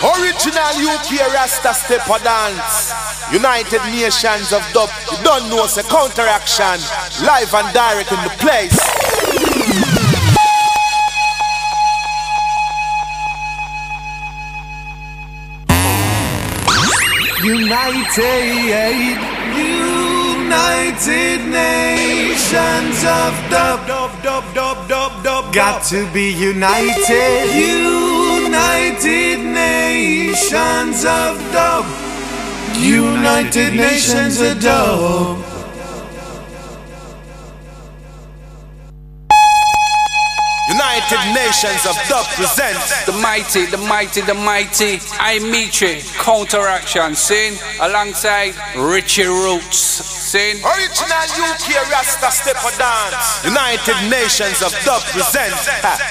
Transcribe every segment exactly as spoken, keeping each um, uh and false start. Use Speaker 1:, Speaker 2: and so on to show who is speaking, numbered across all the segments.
Speaker 1: Original U K Rasta Stepper Dance. United Nations of Dub. You don't know it's a counteraction. Live and direct in the place.
Speaker 2: United, United Nations of Dub, dub, dub, dub, dub, dub. Got to be united. United Nations of Dub. United Nations of Dub.
Speaker 1: United Nations of Dub presents
Speaker 3: the mighty, the mighty, the mighty I Mitri Counteraction, sing alongside Richie Roots, sing
Speaker 1: Original U K Rasta Stepper Dance. United Nations of Dub presents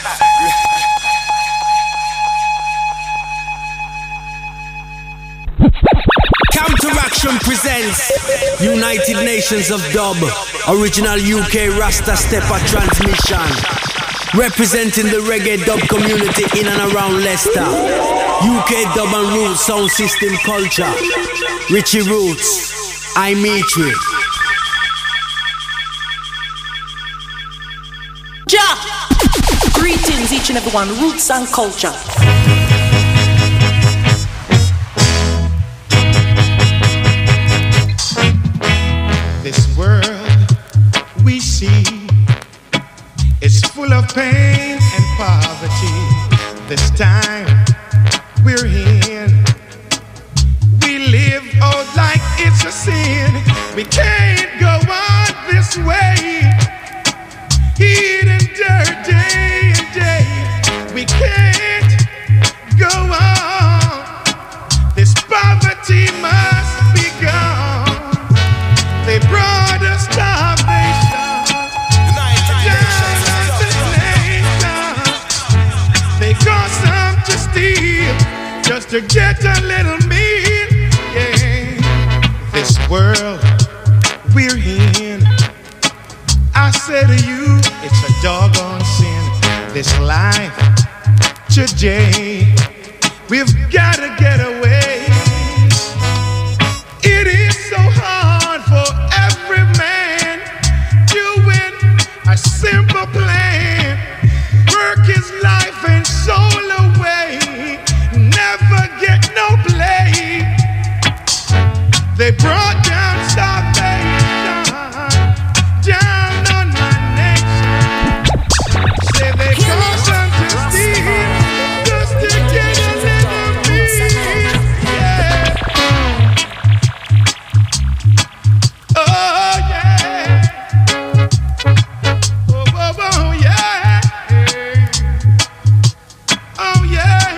Speaker 4: Counteraction presents United Nations of Dub. Original U K Rasta Stepper transmission. Representing the reggae dub community in and around Leicester. U K dub and roots sound system culture. Richie Roots, I Mitri.
Speaker 5: Ja! Greetings each and every one, roots and culture.
Speaker 6: This world we see is full of pain and poverty. This time we're in, we live out like it's a sin. We can't go on this way, eating dirt day and day. We can't go on. This poverty must be gone. They brought us starvation. They got some to steal, just to get a little meal. Yeah, this world we're in, I say to you, it's a doggone sin. This life today, we've got to get away. It is so hard for every man doing a simple plan. Work his life and soul away, never get no play. They brought down starvation down on my nation. Say they got some to steal, just to get a little meal. Yeah. Oh yeah. Oh, oh, oh yeah. Oh yeah.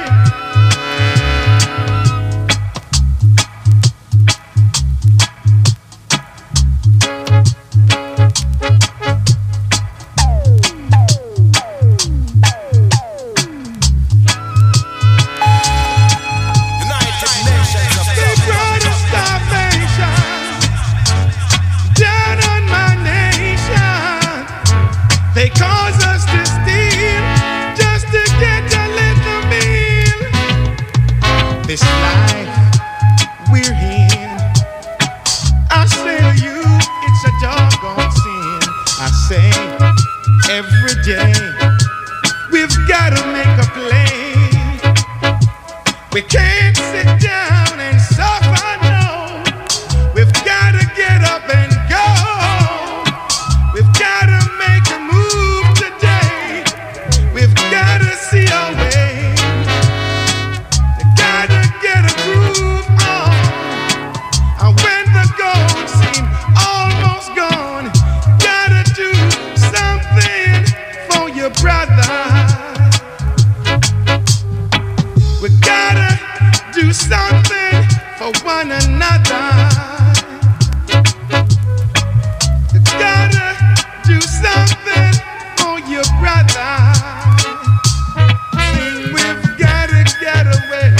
Speaker 1: United Nations of
Speaker 6: They brought us starvation down on my nation. They cause us to steal just to get a little meal. This life we're in, I say to you, it's a doggone sin. I say every day we've got to make a play. We can't sit down and suffer, no. We've got to get up and go. We've got to make a move today. We've got to see our way. We got to get a groove on. And when the gold seems almost gone, gotta do something for your brother. We gotta do something for one another. We gotta do something for your brother. Sing, we've gotta get away.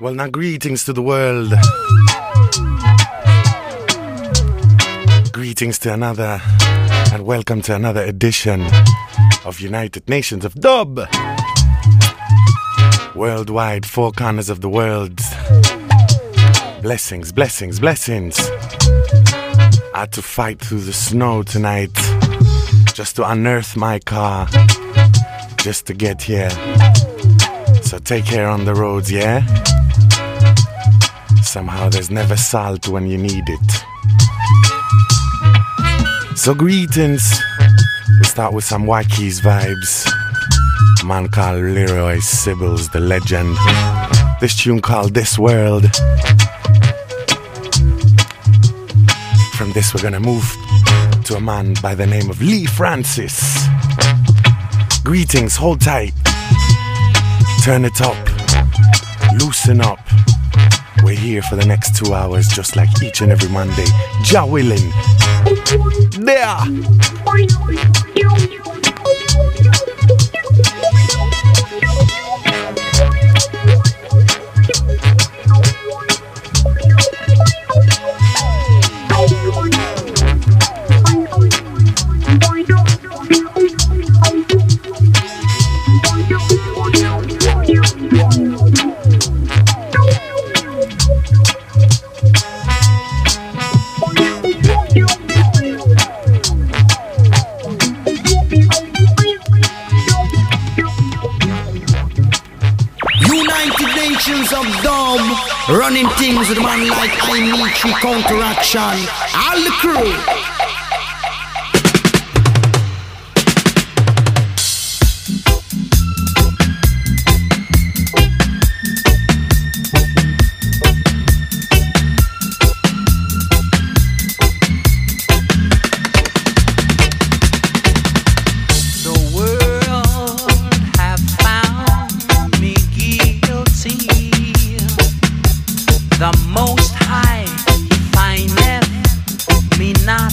Speaker 7: Well, now greetings to the world. Greetings to another, and welcome to another edition of United Nations of Dub. Worldwide, four corners of the world. Blessings, blessings, blessings. I had to fight through the snow tonight just to unearth my car, just to get here. So take care on the roads, yeah? Somehow there's never salt when you need it. So greetings. We start with some Waikis vibes. A man called Leroy Sibbles, the legend. This tune called This World. From this we're gonna move to a man by the name of Lee Francis. Greetings, hold tight. Turn it up. Loosen up. We're here for the next two hours, just like each and every Monday. Jah willing. There.
Speaker 4: Of Dub, running things with a man like I Mitri, Counteraction, all the crew.
Speaker 8: The Most High findeth me not.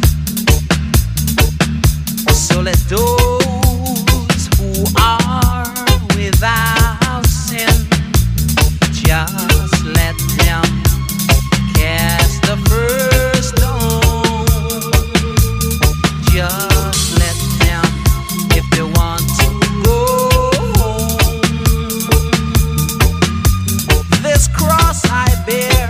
Speaker 8: So let those who are without sin just let them cast the first stone. Just let them, if they want to go home. This cross I bear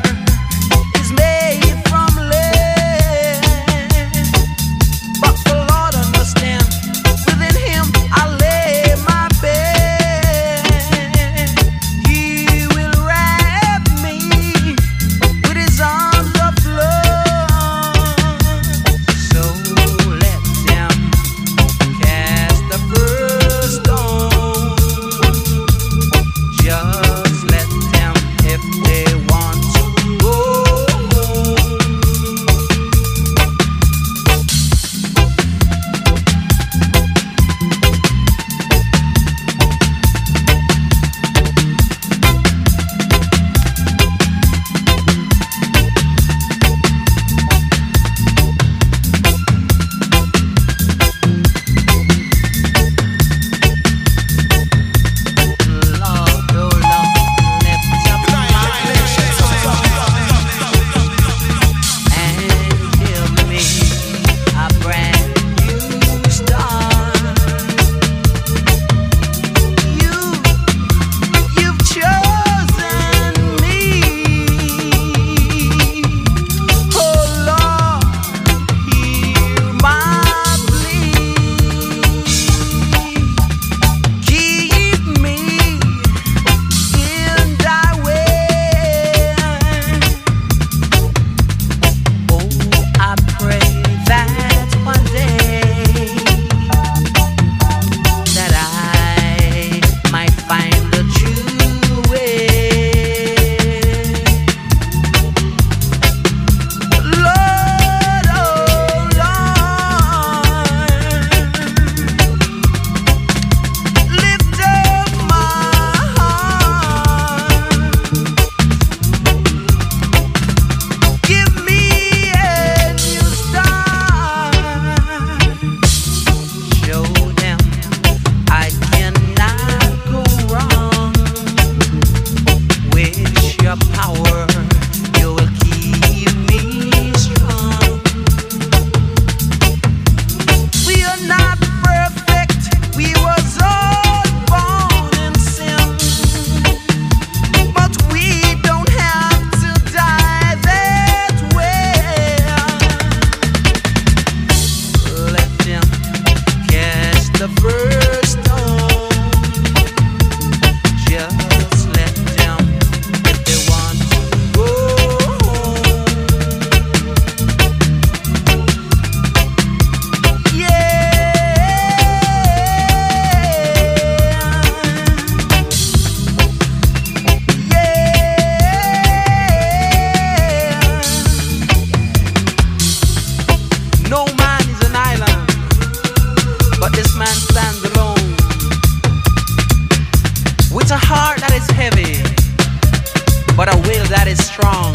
Speaker 8: It's a heart that is heavy, but a will that is strong.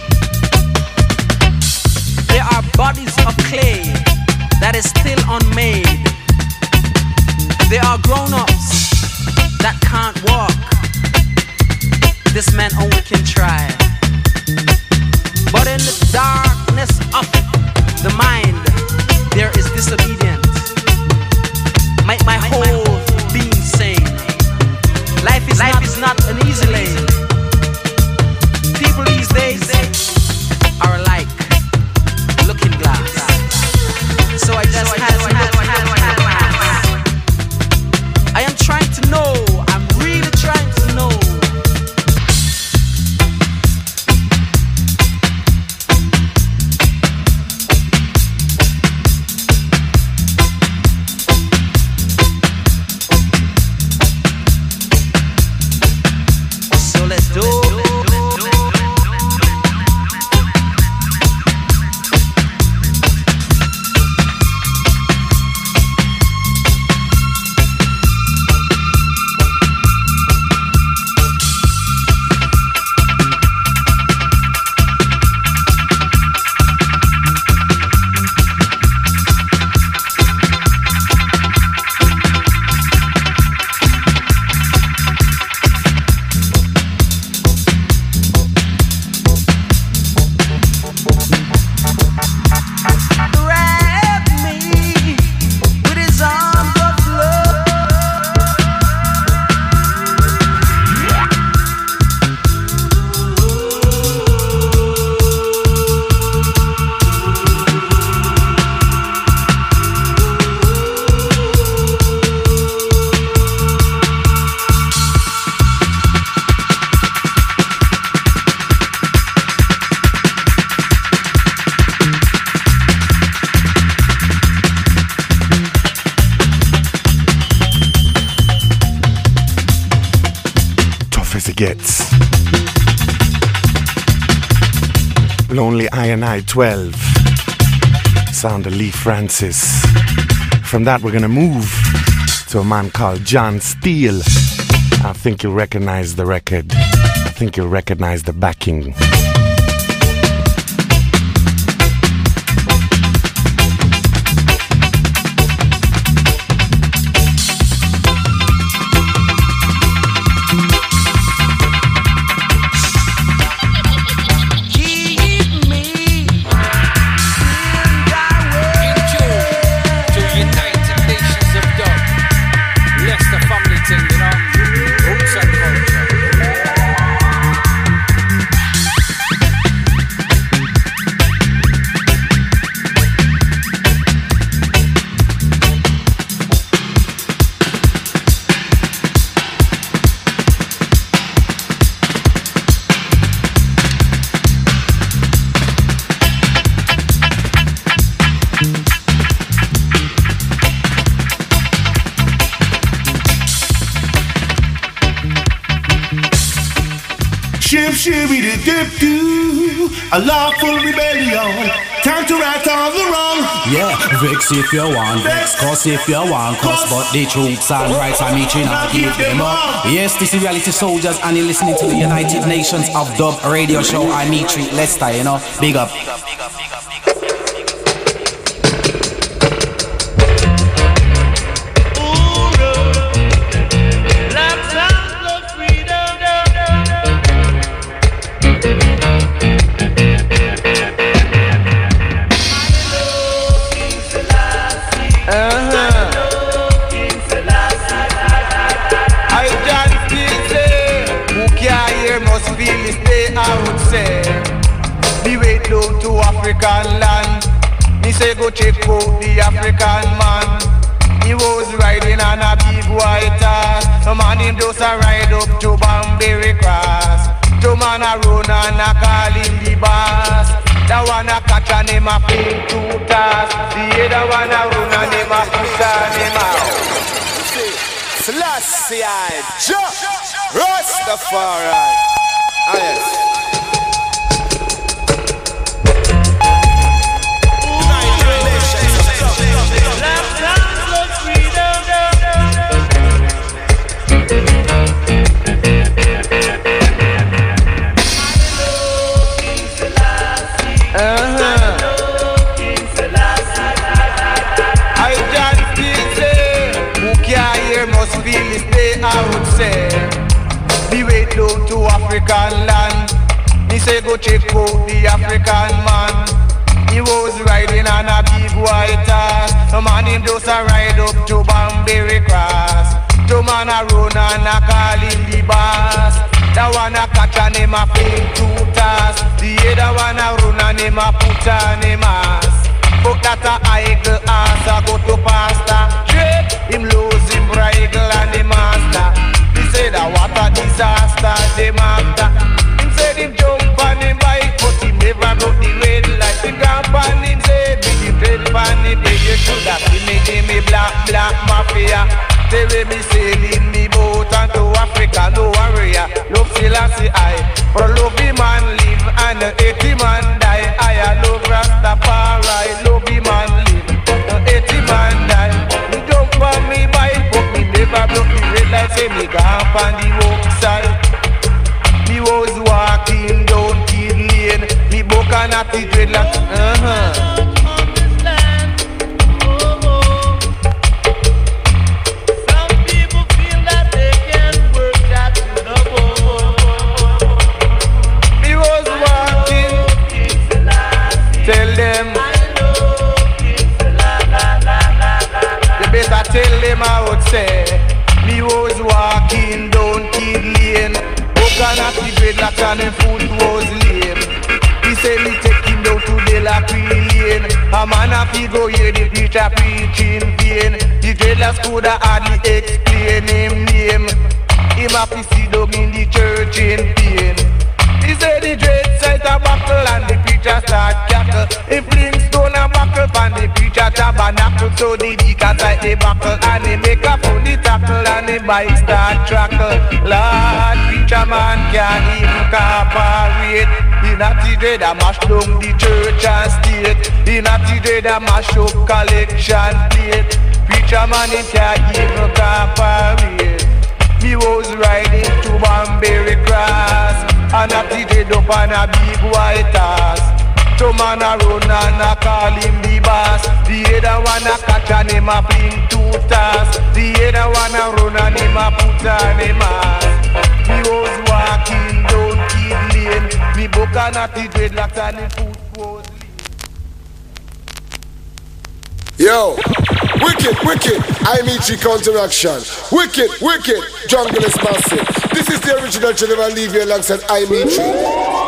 Speaker 8: There are bodies of clay that is still unmade. There are grown-ups that can't walk. This man only can try. But in the darkness of the mind, there is disobedience. Make my whole being sane. Life is, Life not, is not an easy lane. People these days are like looking glass. So I just had to look. I am trying to know. I'm really trying to know. So let's do.
Speaker 7: Gets Lonely I and I twelve, sound of Lee Francis. From that we're gonna move to a man called John Steele. I think you'll recognize the record. I think you'll recognize the backing.
Speaker 6: A lawful rebellion, time to right all the wrong.
Speaker 9: Yeah, vex if you want, vex, cuss if you want, cuss, but the truths and rights I'm eating not give them up. Yes, this is Reality Soldiers, and you're listening to the United Nations of Dub radio show. I'm Mitri Lester, you know, big up.
Speaker 6: African land, me say go check out the African man. He was riding on a big white horse. The man him just a ride up to Banbury Cross. Two man a run and a call him the boss. The one a catch and him a pin two toss. The other one a run and him a push on him out.
Speaker 1: Selassie I jump Rastafari. Ah yes.
Speaker 6: African land. Me say go check out the African man. He was riding on a big white horse. The man him just a ride up to Banbury Cross. The man a run and a call him the boss. The one a catch and him a fling two toss. The other one a run and him a put on him ass. Fuck that a idle ass a go to pastor. Straight him lose him bridle and the master. He say that what a disaster the master. Him said him jump on him bike but he never broke the red light. Him jump on him said with him red pan him beg you should have seen me give me black black mafia. They will be sailing me boat into Africa, no warrior. Love Selassie I, for love the man live and the eighty man die. I love Rastafari, love the man live, the eighty man die. You jump on me bike, but me never broke the red light. Say me gone on the walk side. Me was walking down Kid Lane, me book and at the dreadlocks. Uh-huh. Tell them, you better tell them I would say, me was walking down Kid Lane, walking at the dreadlocks and the foot was lame. He say me take him down to the La Cree Lane. A man a fi go hear the preacher preaching vain. The dreadlocks coulda hardly explain him name. Him a fi sit down in the church in pain. He say the dread side a buckle and the preacher start cackle. He fling stone and buckle and the preacher tabernacle. So the deacon side the buckle and he make a funny tackle and the bike start trackle. Lord, preacher man can't even cooperate. He not the dread a mash down the church and state. He not the dread a mash up collection plate. Preacher man he can't even cooperate. Me was riding to Banbury Cross and a titted up on a big white horse. Two man a run and a call him the boss. The other one a catch and him a fling two toss. The other one a run and him a put on him ass. Me was walking down Kid Lane. Me book and a titted dreadlocks and him foot was
Speaker 1: Yo, wicked, wicked, I meet you counteraction. Wicked, wicked, jungle is massive. This is the original Geneva Levy alongside I meet you.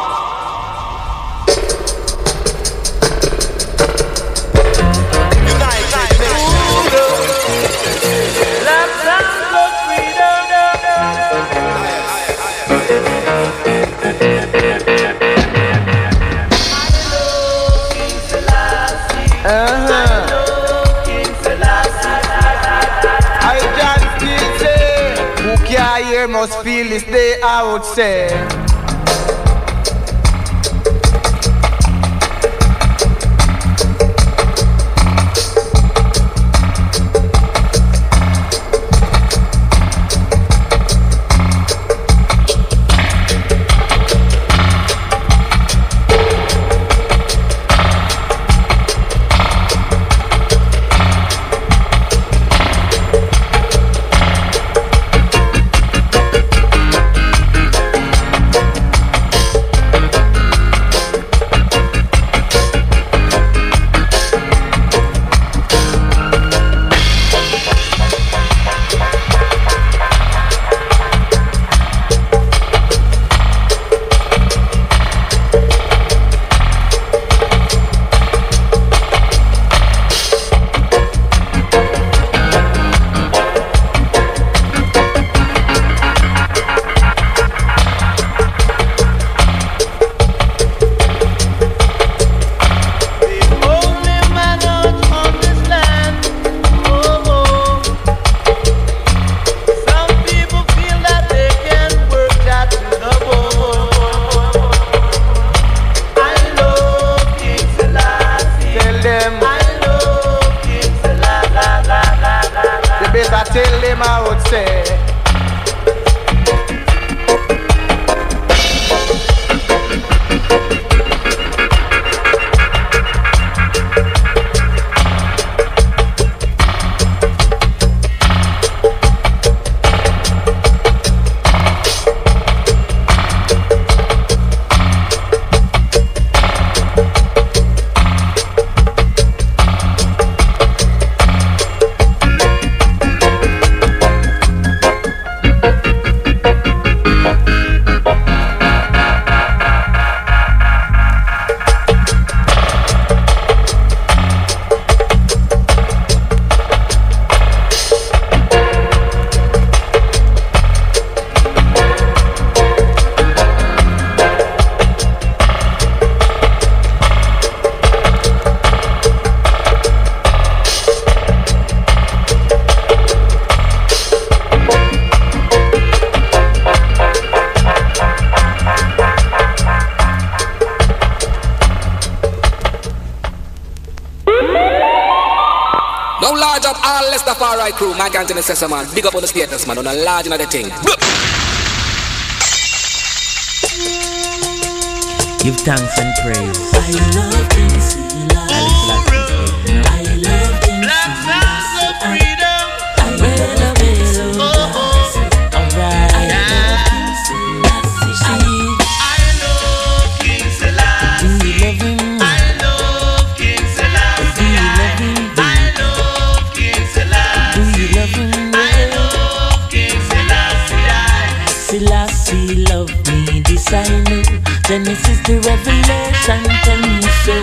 Speaker 6: Must feel this day, I would say.
Speaker 10: Alright crew, my gang to the session man. Big up on the status man, on a large another thing.
Speaker 11: Give thanks and praise.
Speaker 12: I love King Selassie. I love King
Speaker 6: Black Stars of Freedom.
Speaker 12: I love King Selassie. Alright. I love King Selassie.
Speaker 6: Do you love him? I love King Selassie.
Speaker 12: Do you love him?
Speaker 6: I love King Selassie.
Speaker 12: Do you love him?
Speaker 6: I love King Selassie.
Speaker 12: Selassie love me, this I know. Genesis to Revelation, tell me so.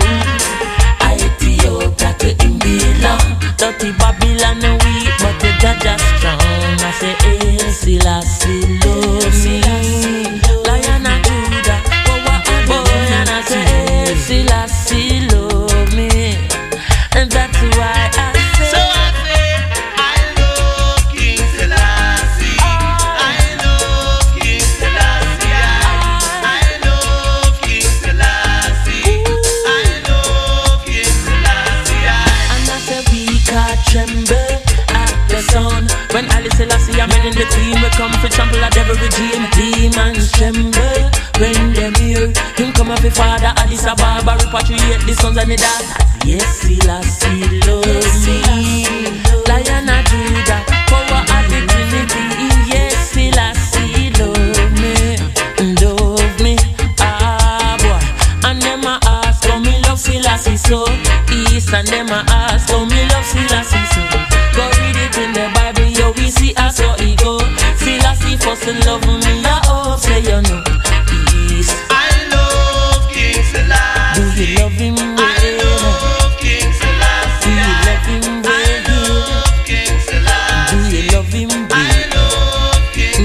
Speaker 12: Ethiopia to him belong. Dirty Babylon weak, but the judge is strong. I say, hey, Selassie love me. Lion of Judah, power and boy. And I say, hey, Selassie love me. And that's why I say,
Speaker 6: So I say, I love King Selassie. I love King Selassie. I love King Selassie. I love King Selassie.
Speaker 12: and I say, we can't tremble at the sound. When Alice Selassie I'm in the team, we come for trample at every regime. Demons tremble when them hear him come up with Father Addis Ababa, repatriate the sons and the daughters. Yes, Selassie love me. Lion of Judah, power and the Trinity. Yes, Selassie love me, love me. Ah boy, and them a ask how me love Selassie so. East and them a ask how me love Selassie so. Go read it in the Bible, yo, we see us how he go. Selassie first love me, I hope say you know. East,
Speaker 6: I love King Selassie.
Speaker 12: do you love him?
Speaker 6: I love King
Speaker 12: Do
Speaker 6: Selassie.
Speaker 12: you love him?
Speaker 6: I love King Selassie.
Speaker 12: Do you love him?
Speaker 6: I love King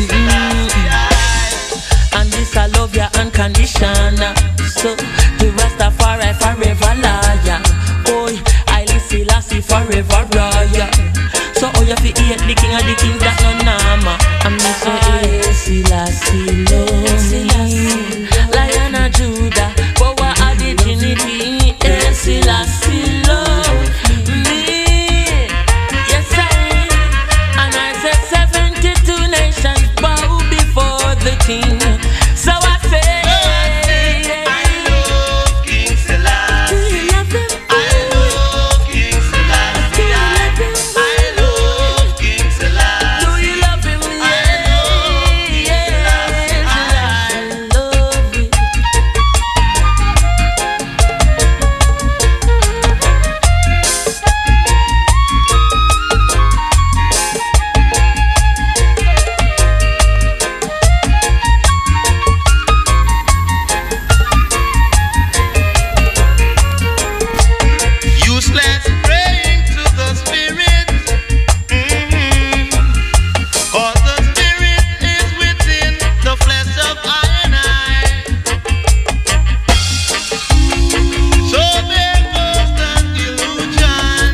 Speaker 6: Selassie.
Speaker 12: And this I love ya unconditional. So the Rastafari forever liar. Oi, I live Selassie forever royal. So oh you fi hate the king of the kings that no nama. And me say hey, Selassie love me. Lion of Judah, power of the Trinity. Hey, Selassie love me. Yes I. And I said seventy-two nations bow before the king. So I say,
Speaker 6: I love King
Speaker 12: do
Speaker 6: Selassie.
Speaker 12: you love him?
Speaker 6: I love King Selassie.
Speaker 12: Do you love him?
Speaker 6: I love King Selassie.
Speaker 12: Do you love him? Yeah, yeah, I love you.
Speaker 6: Useless praying to the Spirit. Mhm. 'Cause the Spirit is within the flesh of I and I. So there goes the illusion.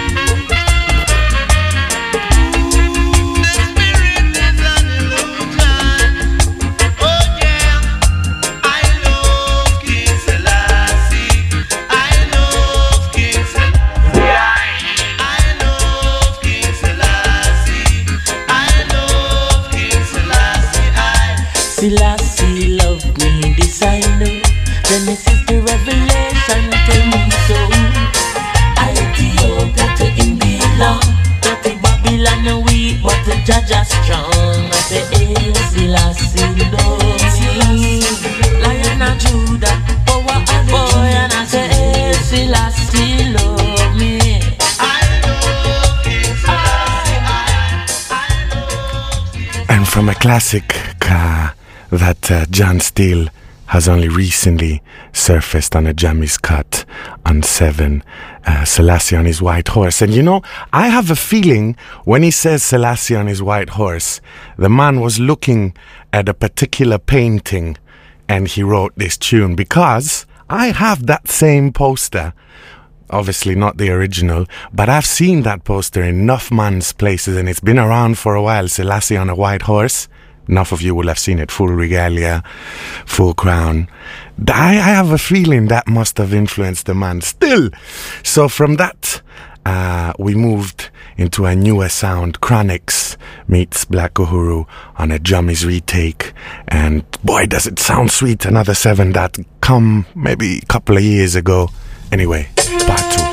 Speaker 6: The Spirit is an illusion. Oh yeah, I love King Selassie. I love King Selassie. I love King Selassie. I love King Selassie.
Speaker 12: Selassie love me, this I know. Genesis to Revelation, tell me so. Ethiopia to him belong. Dirty Babylon weak, but the judge is strong. I say, hey, Selassie love me. Lion of Judah, power and boy. And I say, hey, Selassie love me.
Speaker 6: I love King Selassie. I love King
Speaker 7: And from a classic uh, that uh, John Steele has only recently surfaced on a Jammy's cut on Seven, uh, Selassie on his white horse. And you know, I have a feeling when he says Selassie on his white horse, the man was looking at a particular painting and he wrote this tune, because I have that same poster. Obviously not the original, but I've seen that poster in enough man's places and it's been around for a while. Selassie on a white horse. Enough of you will have seen it. Full regalia, full crown. I, I have a feeling that must have influenced the man still. So from that uh, we moved into a newer sound. Chronixx meets Black Uhuru on a Jummies retake, and boy does it sound sweet. Another seven that come maybe a couple of years ago. Anyway, part two.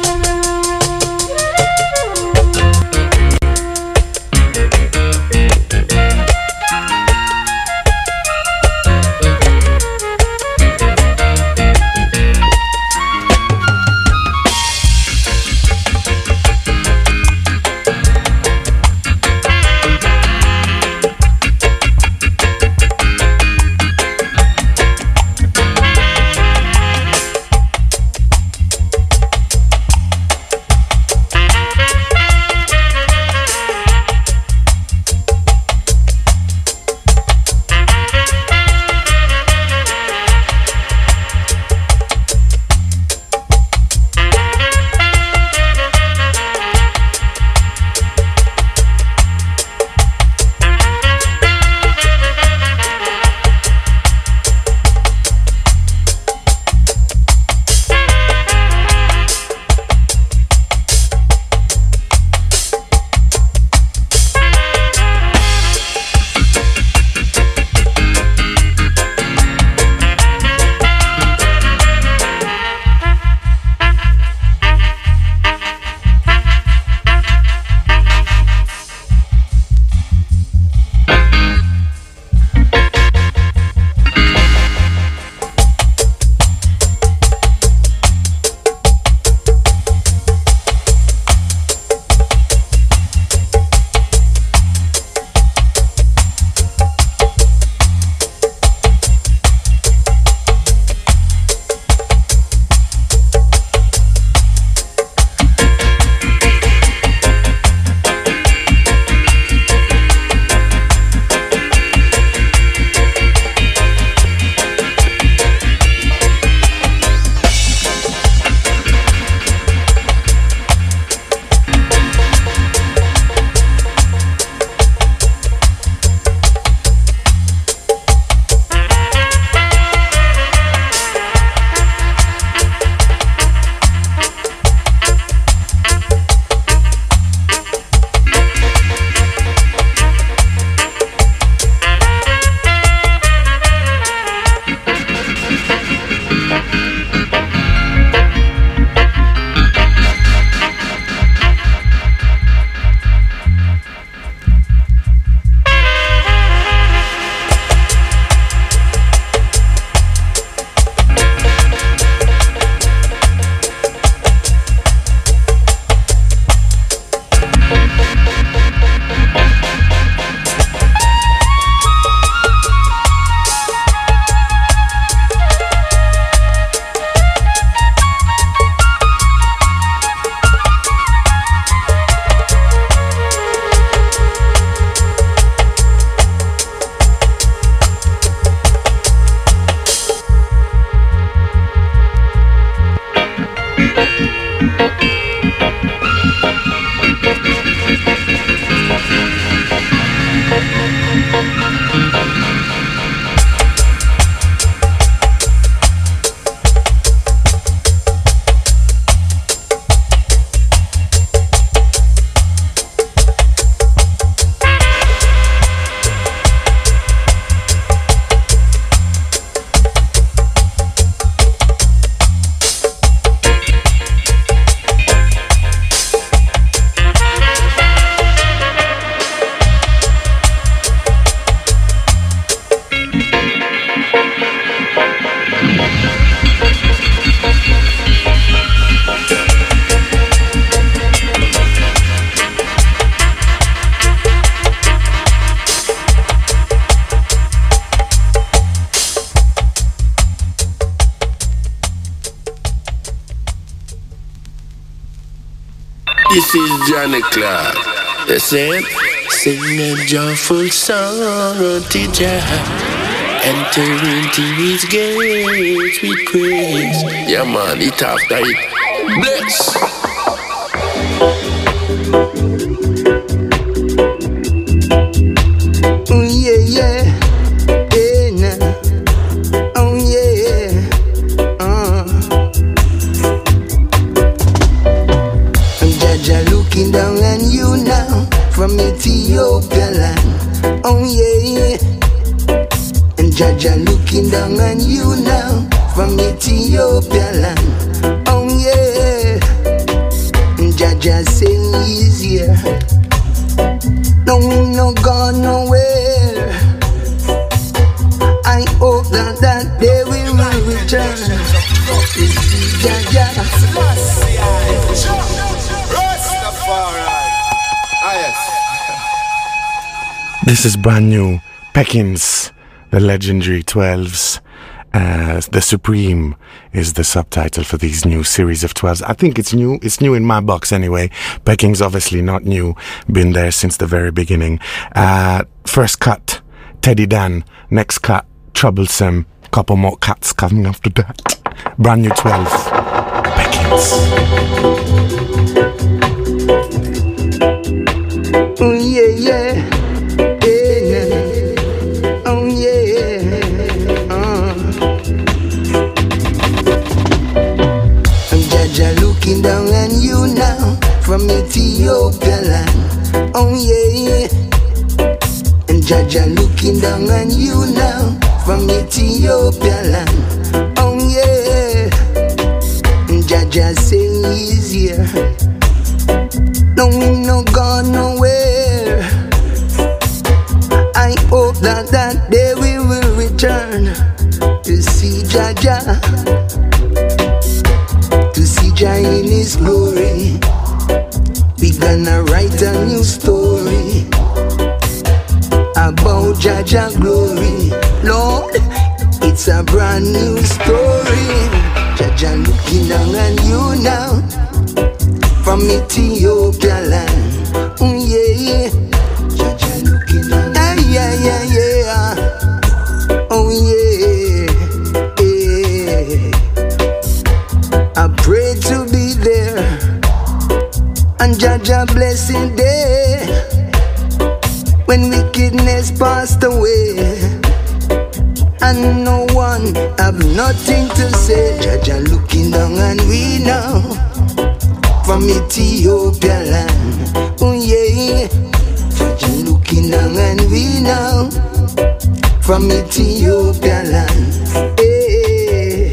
Speaker 13: This is Johnny Clark. You see it? Sing a joyful song unto Jah. Enter into his gates with praise. Yeah man, it after it. Bless.
Speaker 14: Oh yeah, yeah. Yeah, nah. Oh yeah. Uh. Jaja looking down on you now from Ethiopia land. Oh yeah, Jaja saying he's here. No, we no gone nowhere. I hope that that day we will return. Jaja.
Speaker 7: This is brand new. Peckins, the legendary twelves. Uh, the Supreme is the subtitle for these new series of twelves. I think it's new. It's new in my box anyway. Peckins obviously not new. Been there since the very beginning. Uh, first cut, Teddy Dan. Next cut, Troublesome. Couple more cuts coming after that. Brand new twelve. Peckins.
Speaker 14: Oh yeah, yeah. Looking down on you now from Ethiopia land. Oh yeah, and Jaja looking down on you now from Ethiopia land. Oh yeah, and Jaja saying he's here. No, we no gone nowhere. I hope that that day we will return to see Jaja. To see Jah in His glory, we gonna write a new story about Jaja glory. Lord, it's a brand new story. Jaja looking down on you now from Ethiopia land. Oh yeah, Jaja looking down. Ah, yeah, yeah, yeah. Oh yeah. I pray to be there and Jaja blessing day when wickedness passed away and no one have nothing to say. Jaja looking down and we now from Ethiopia land. Oh yeah, Jaja looking down and we now from Ethiopia land. Hey.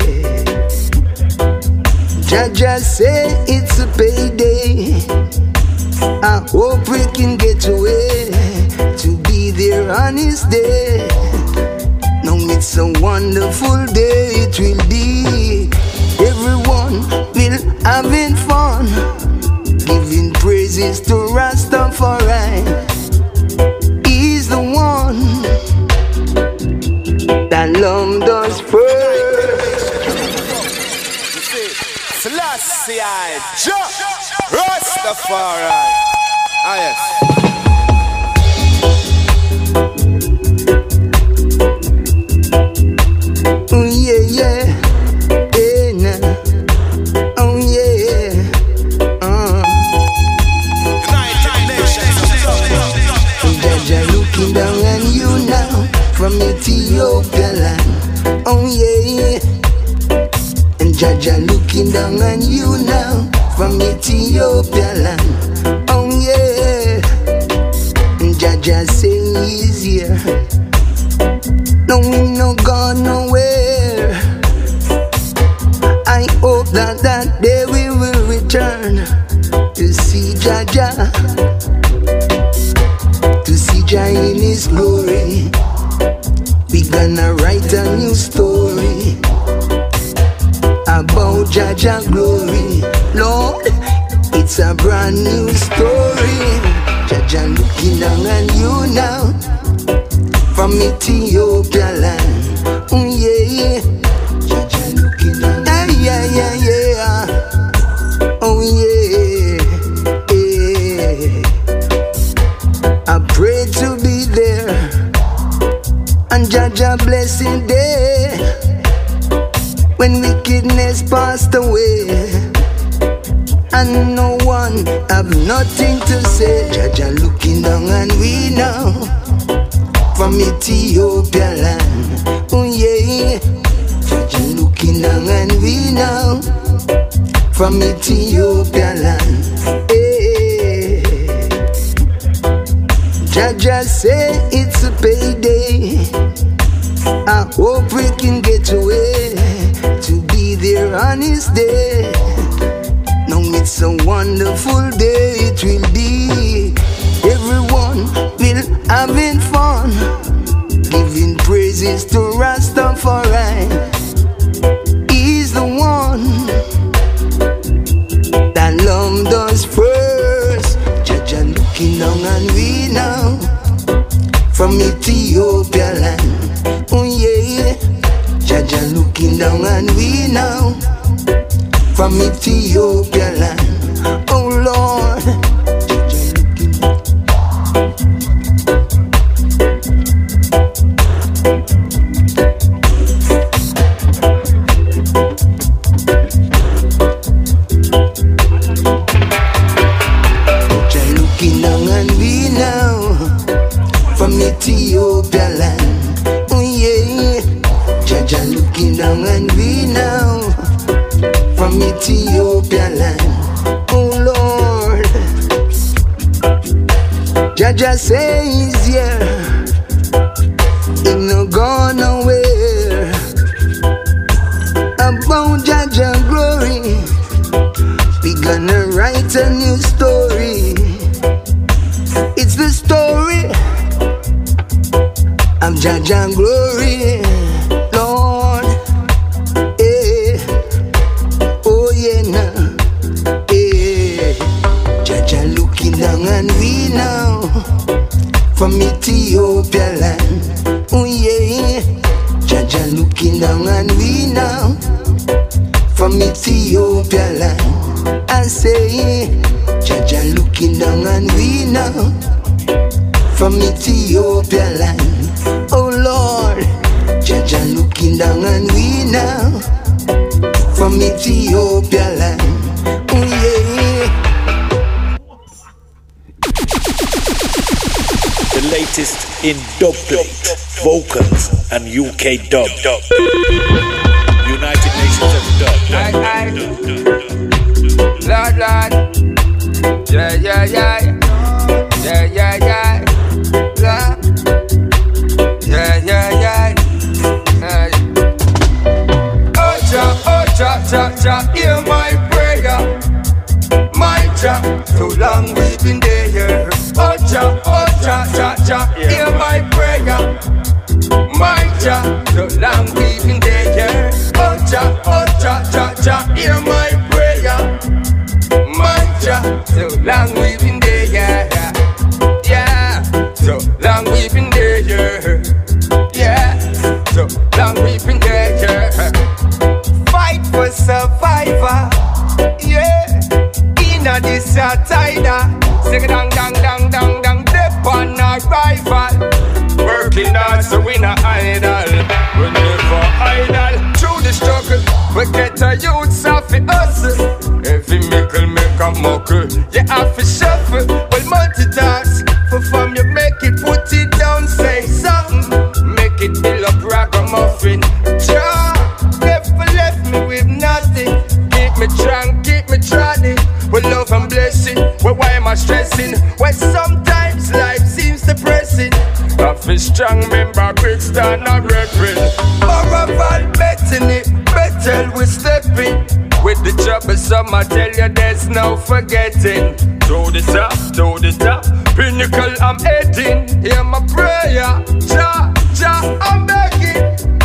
Speaker 14: Jaja say it's a payday. I hope we can get away to be there on His day. No, it's a wonderful day it will be. Everyone will having fun, giving praises to Rastafari. He's the one that loved us first.
Speaker 15: Selassie, Jah, Rastafari. Ah, yes.
Speaker 14: Oh yeah, yeah, yeah, nah. Oh yeah, uh. Jaja looking down on you now from Ethiopia land. Oh yeah. Jaja looking down on you now from Ethiopia land. Oh yeah, Jaja saying he's here. No, we no gone nowhere. I hope that that day we will return to see Jaja, to see Jah in His glory. We gonna write a new story about Jaja glory. Lord, it's a brand new story. Jaja looking down on you now from Ethiopia land. Oh yeah, Jaja looking down. Ah, yeah, yeah, yeah. Oh yeah, yeah. I pray to be there and Jaja blessing day when wickedness passed away and no one have nothing to say. Jaja looking down and we now from Ethiopia land. Oh yeah, Jaja looking down and we now from Ethiopia land. Hey. Jaja say it's a payday. I I hope we can get away to be there on his day. Now it's a wonderful day it will be. Everyone will having fun, giving praises to Rastafari. He's the one that loved us first. Jaja looking down and we now from Ethiopia land. Oh yeah, Jaja looking down and we now from Ethiopia land. Oh Lord, Ethiopia land. Oh yeah, Jaja looking down and we now from Ethiopia land. Oh Lord, Jaja says yeah, it no gone nowhere. About Jaja glory, we gonna write a new story. It's the story of Jaja glory, Lord. Eh, oh yeah, nah. Eh, Jaja looking down and we now from Ethiopia land. Oh yeah, Jaja looking down and we now from Ethiopia land. I say, Jaja looking down and we now from Ethiopia land. Oh Lord, Jaja looking down and we now from Ethiopia land. Oh yeah.
Speaker 16: The latest in dub plate, vocals and U K dub. United Nations of Dub.
Speaker 3: Aye, aye. Lord, Lord. Yeah, yeah, yeah. Yeah, yeah, yeah. Lord. Yeah, yeah, yeah. Hey. Oh, Jah, oh, Jah, Jah, Jah, hear my prayer. My Jah, so long we've been there. Oh, Jah, oh, Jah, Jah, Jah, hear my prayer. My Jah, so long we've been there. Oh, Jah, oh, Jah, Jah, Jah, hear my prayer. My Jah, so long we've been there. Yeah, so long we've been there. Yeah, so long we've been there. Fight for survivor. Yeah, inna this China. Sing it dang dang dang dang dang. Dip on a rival. Working hard so we not idle. We never idle. Through the struggle, we get a youth off the hustle. Every mickle make a muckle. You have to shuffle, well multitask. For fun you make it, put it down, say something. Make it build up ragamuffin. Jah never left me with nothing. Keep me strong, keep me trotting. With love and blessing, well why am I stressing? Well sometimes life seems depressing. I feel strong member, big star not repping. Moral betting it, better we stepping. With the troublesome I tell you there's no forgetting. To the top, to the top, pinnacle I'm heading. Hear my prayer, Jah, Jah I'm begging.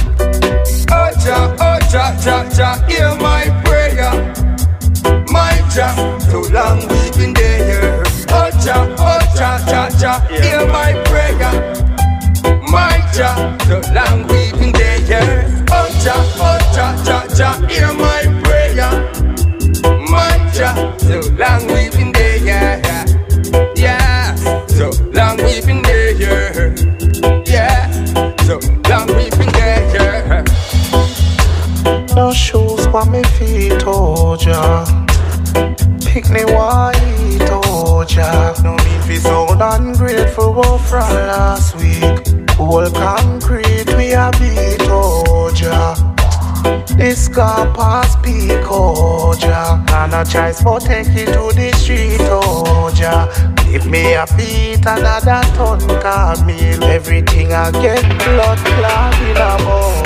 Speaker 3: Oh Jah, oh Jah, Jah, Jah, hear my prayer. My Jah, so long we've been there. Oh Jah, oh Jah, Jah, Jah, hear my prayer. My Jah, so long we've been there. Oh Jah, oh Jah, Jah, Jah, hear my prayer. My Jah, so long we've been there. Yeah, so long we've been there. Yeah, so long we've been there.
Speaker 17: No shoes for me feet, oh Jah. Picnic white, oh Jah. No need for sound ungrateful from last week. Whole concrete we a beat, oh Jah. This car pass peak, oh Jah. And a choice for take it to the street, oh Jah. Give me a beat, another ton car meal. Everything I get blood clot in a bone.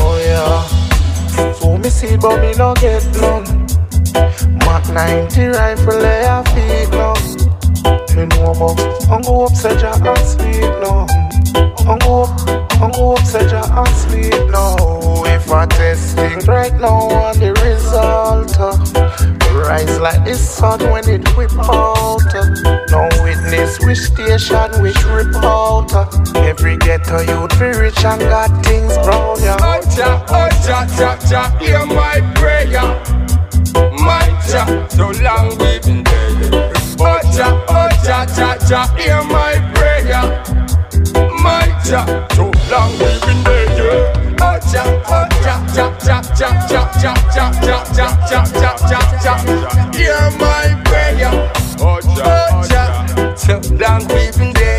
Speaker 17: but me no get none. Mark ninety rifle lay a feet now. You know about, I'm go up, say Jah and sleep now. I'm go up, I'm go up, say Jah and sleep now. If I testing right now on the result, uh, rise like the sun when it whip out. Uh, no witness which station which rip out. Uh, every ghetto youth be rich and got things brown. Yeah.
Speaker 3: Oh Jah, oh Jah, Jah, Jah, hear my prayer. My Jah, so long we've been there. Oh Jah, oh Jah, Jah, Jah, hear my prayer. My Jah, so long we've been there. Oh Jah, oh Jah, Jah, Jah, Jah, Jah, Jah, Jah, Jah, Jah, Jah, Jah, Jah, Jah, hear my prayer. Oh Jah, oh Jah, so long we've been there.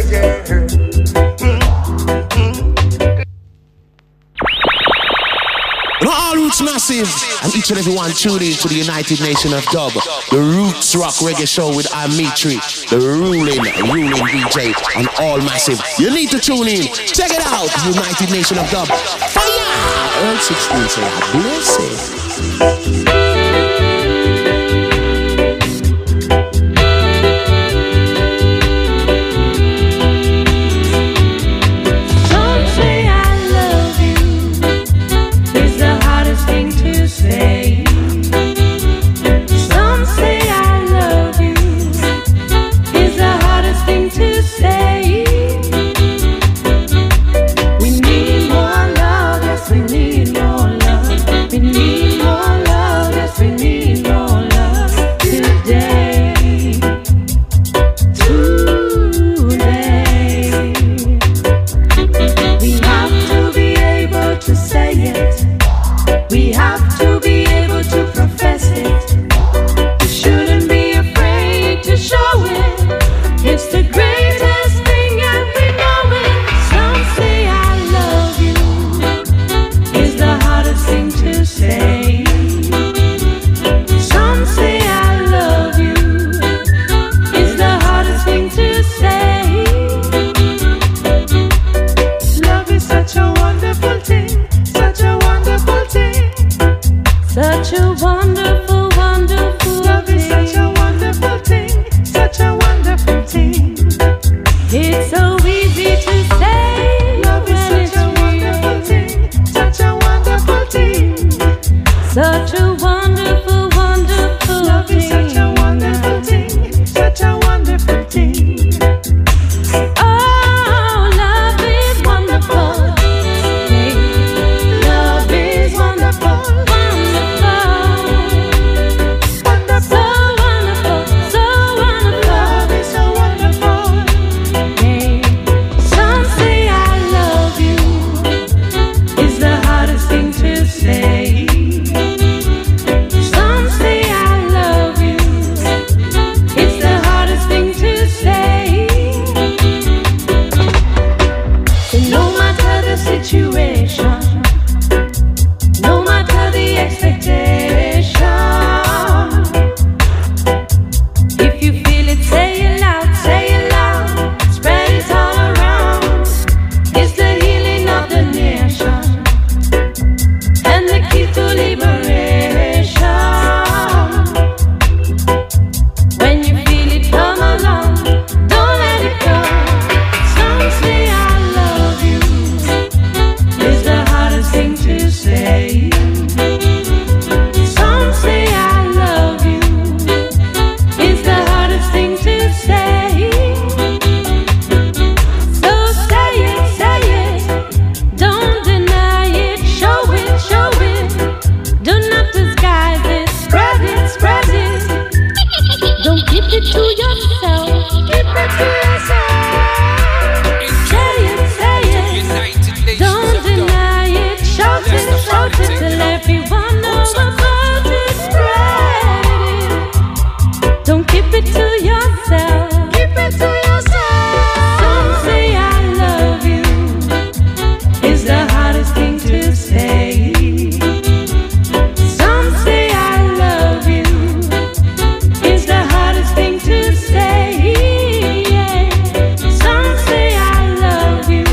Speaker 18: All Roots Massive, and each and every one tuned in to the United Nation of Dub, the Roots Rock Reggae Show with Amitri, the ruling, ruling D J, and all massive. You need to tune in. Check it out, United Nation of Dub. Fire! Earl sixteen say, bless it.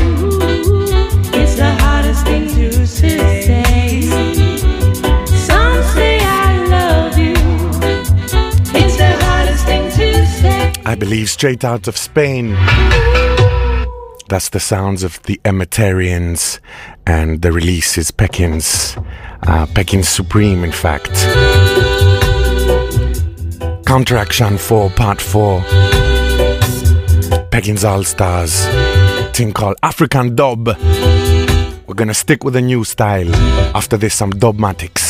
Speaker 19: Some
Speaker 7: believe straight out of Spain. That's the sounds of the Emetarians, and the release is Pekin's, uh, Pekin's Supreme, in fact. Counteraction four, part four. Pekin's All Stars. Thing called African Dub. We're gonna stick with a new style. After this, some Dubmatics.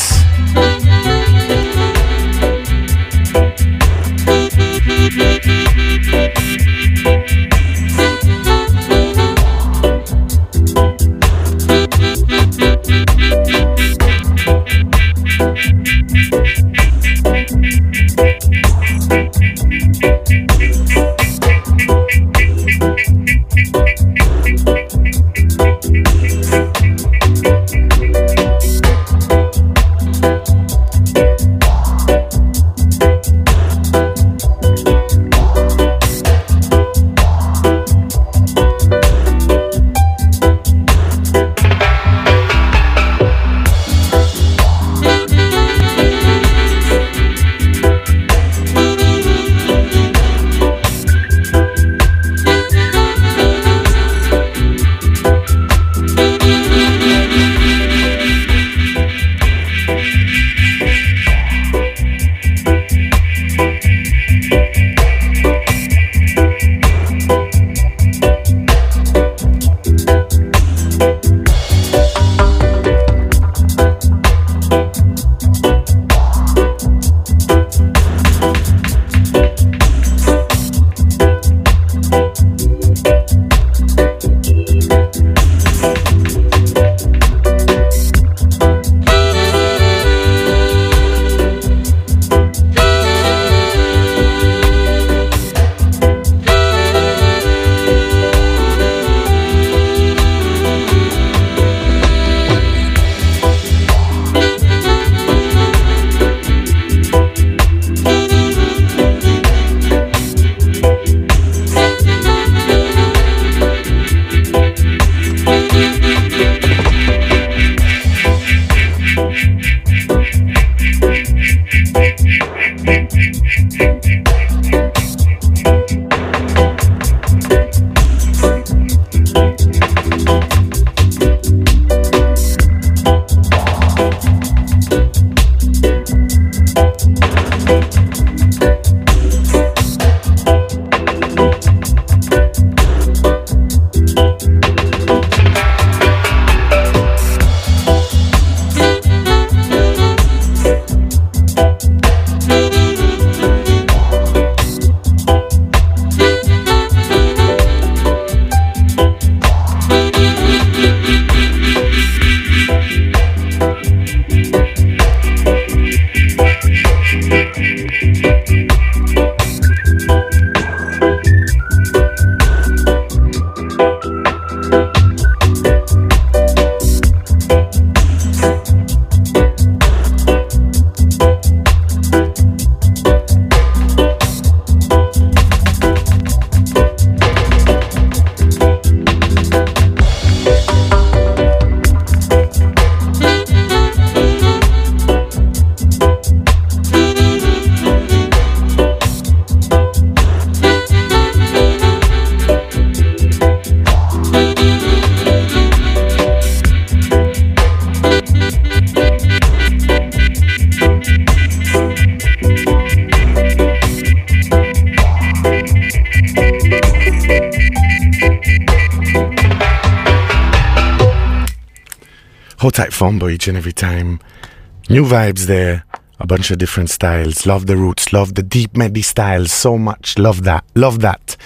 Speaker 7: Hold tight Fombo each and every time. New vibes there. A bunch of different styles. Love the roots. Love the deep medi styles so much. Love that. Love that.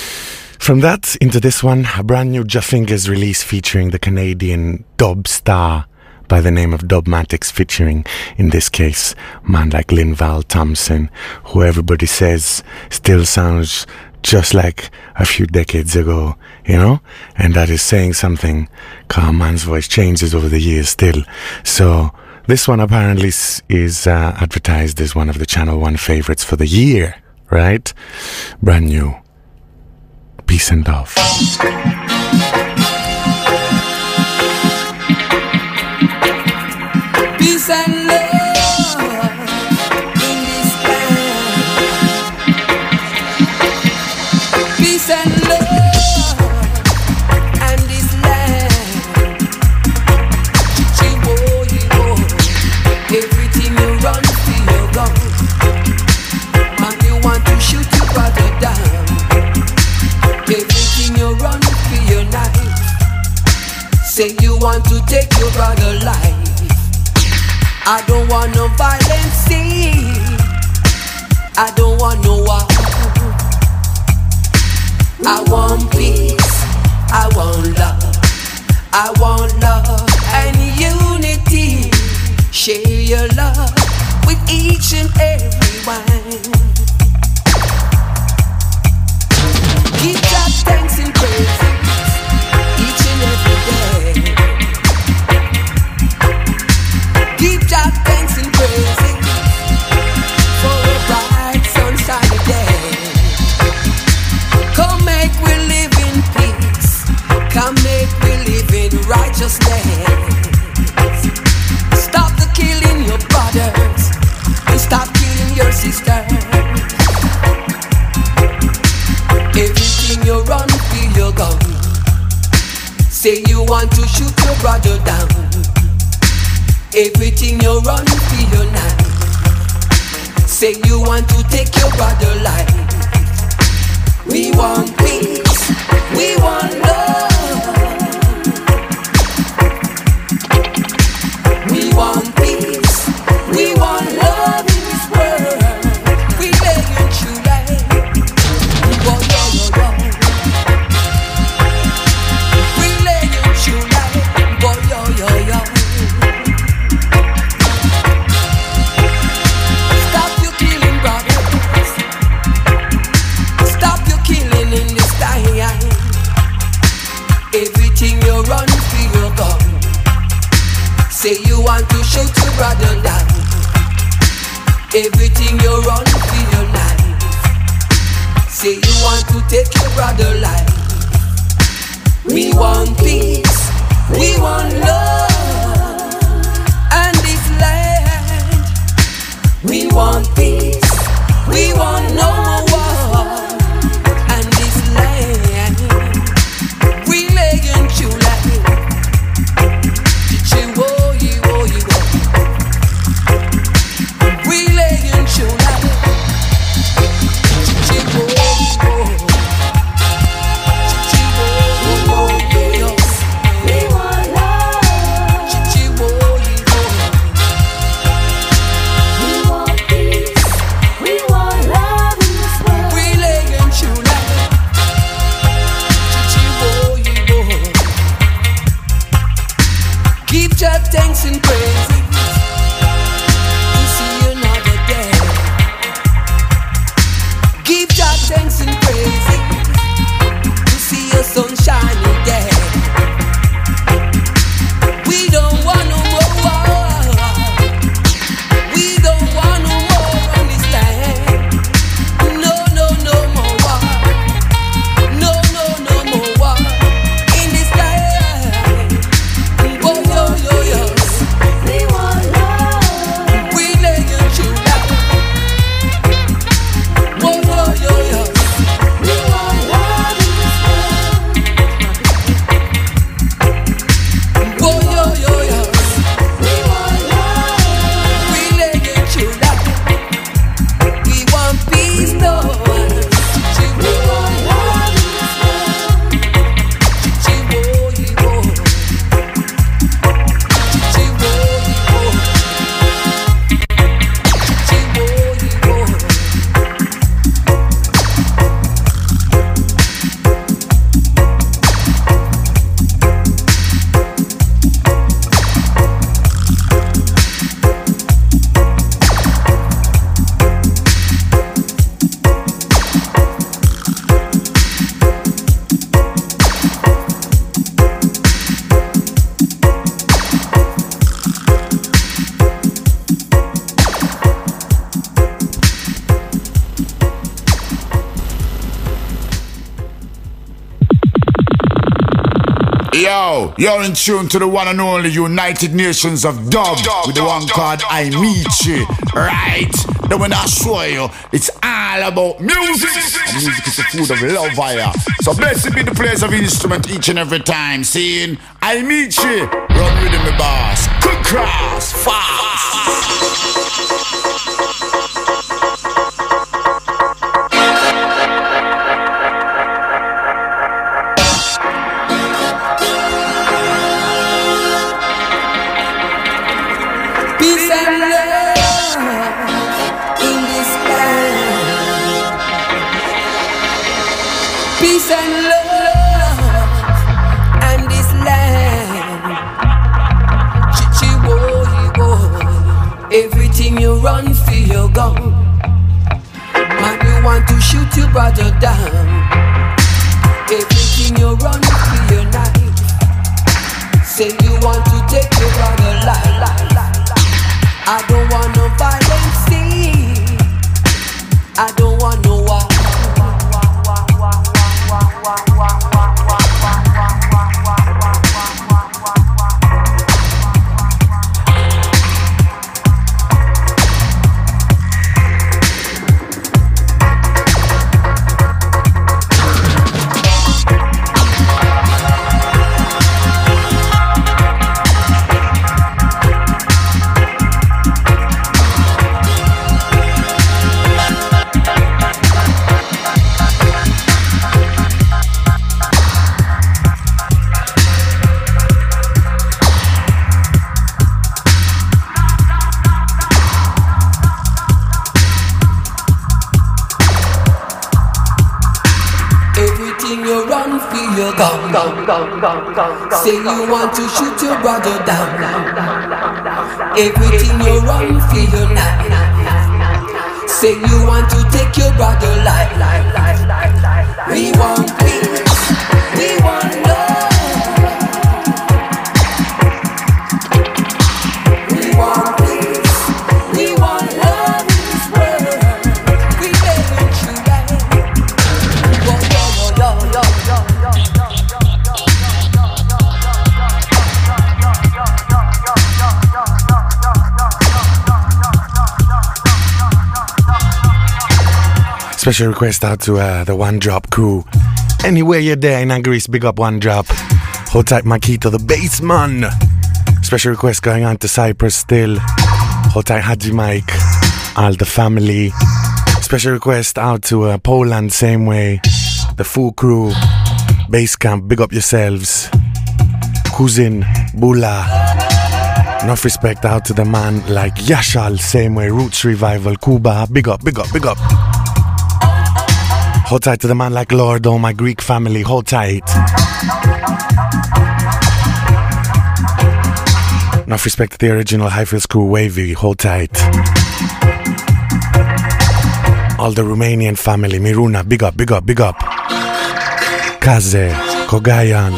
Speaker 7: From that into this one, a brand new Jafingers release featuring the Canadian dub star by the name of Dubmatics, featuring, in this case, a man like Linval Thompson, who everybody says still sounds just like a few decades ago, you know? And that is saying something, because a man's voice changes over the years still. So this one apparently is uh, advertised as one of the Channel one favorites for the year, right? Brand new. Peace and love.
Speaker 2: Peace and love in this land.
Speaker 19: Say you want to take your brother life. I don't want no violence, see. I don't want no war. I want peace, I want love. I want love and unity. Share your love with each and everyone. Give God thanks and praise each and every day. Give God thanks and praise for a bright sunshiny day. Come make we live in peace. Come make we live in righteousness. Stop the killing your brothers and stop killing your sisters. Everything you run, feel your gun. Say you want to shoot your brother down. Everything you run, feel your knife. Say you want to take your brother life. We want peace, we want love. We want peace, we want love in this world. We lay in true life. We want love, love, love. We lay in true life. Boy, yo, yo, yo. Stop your killing, brothers. Stop your killing in this time. Everything you run for your gun. Say you want to shoot your brother down. Everything you run for your life. Say you want to take your brother life. We want peace, we want love, and this land. We want peace, we want no more war, and this land. We lay in true life. We lay in true life. Thanks and praises to see another day. Give God thanks and praises to see a sunshiny day. We don't want no more war. We don't want no more on this land. No, no, no more war. No, no, no more war in this land. Oh, yo, yo, yo. We want love. We lay in true love. Oh, yo, yo, yo. We want love in this world. Oh, yo, yo, yo. We want love. We lay in true love. We want peace, Lord. We want love in this world.
Speaker 20: Yo, you're in tune to the one and only United Nations of Dub with the one called I Meet You, right? Then when I show you, it's all about music. And music is the food of love, fire. So blessed be the place of instrument each and every time. Seeing I Meet You, run with me boss, quick cross, fast.
Speaker 19: peace and love and this land. Chichi boy, boy, everything you run for you go. Man, you want to shoot your brother down. Everything you run for your knife. Say you want to take your brother life. I don't want no violence. I don't want no war. Say you want to shoot your brother down. Everything you run for your life. Say you want to take your brother life. We want peace. We want love. We want peace. We want love in this world. We live in true life. Yo, yo, yo, yo, yo.
Speaker 7: Special request out to uh, the One Drop crew. Anywhere you're there in Greece, big up One Drop. Hold tight, Makito, the bass man. Special request going on to Cyprus still. Hold tight, Haji Mike, all the family. Special request out to uh, Poland, same way. The full crew, Base Camp, big up yourselves. Kuzin, Bula. Enough respect out to the man like Yashal, same way. Roots Revival, Cuba, big up, big up, big up. Hold tight to the man like Lordo, my Greek family, hold tight. Enough respect to the original Highfields crew, Wavy, hold tight. All the Romanian family, Miruna, big up, big up, big up. Kaze, Kogayan.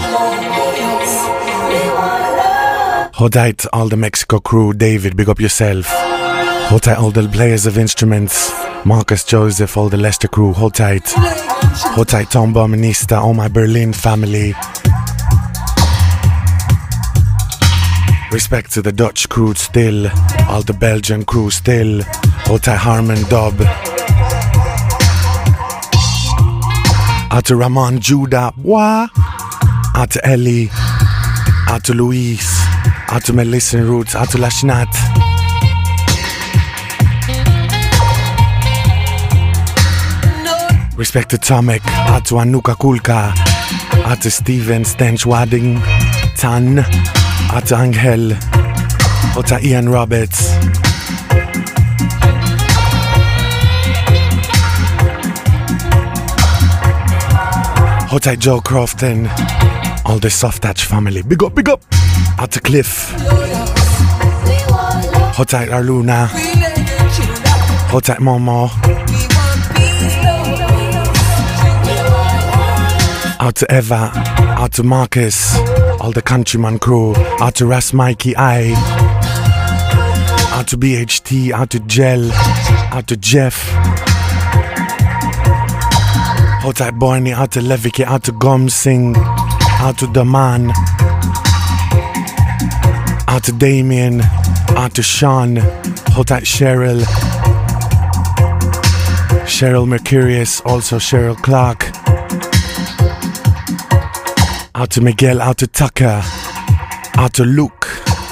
Speaker 7: Hold tight, all the Mexico crew, David, big up yourself. Hold tight, all the players of instruments. Marcus, Joseph, all the Leicester crew, hold tight. Hold tight, Tom Bominista, all my Berlin family. Respect to the Dutch crew still. All the Belgian crew still. Hold tight, Harmon Dub. Out to Ramon Judah, wah. Out to Ellie. Out to Louise. Out to Melissa Roots. Out to Lashnat. Respect to Tomek, out to Anuka Kulka, out to Steven Stench Wadding, Tan, out to Angel, out to Ian Roberts. Out to Joe Crofton, all the Soft Touch family, big up, big up. Out to Cliff, out to Arluna, out to Momo. Out to Eva, out to Marcus, all the Countryman crew, out to Ras Mikey I, out to B H T, out to Gel, out to Jeff, out to Barney, out to Levike, out to Gum Singh, out to Daman, out to Damien, out to Sean, out to Cheryl, Cheryl Mercurius, also Cheryl Clark. Out to Miguel, out to Tucker, out to Luke,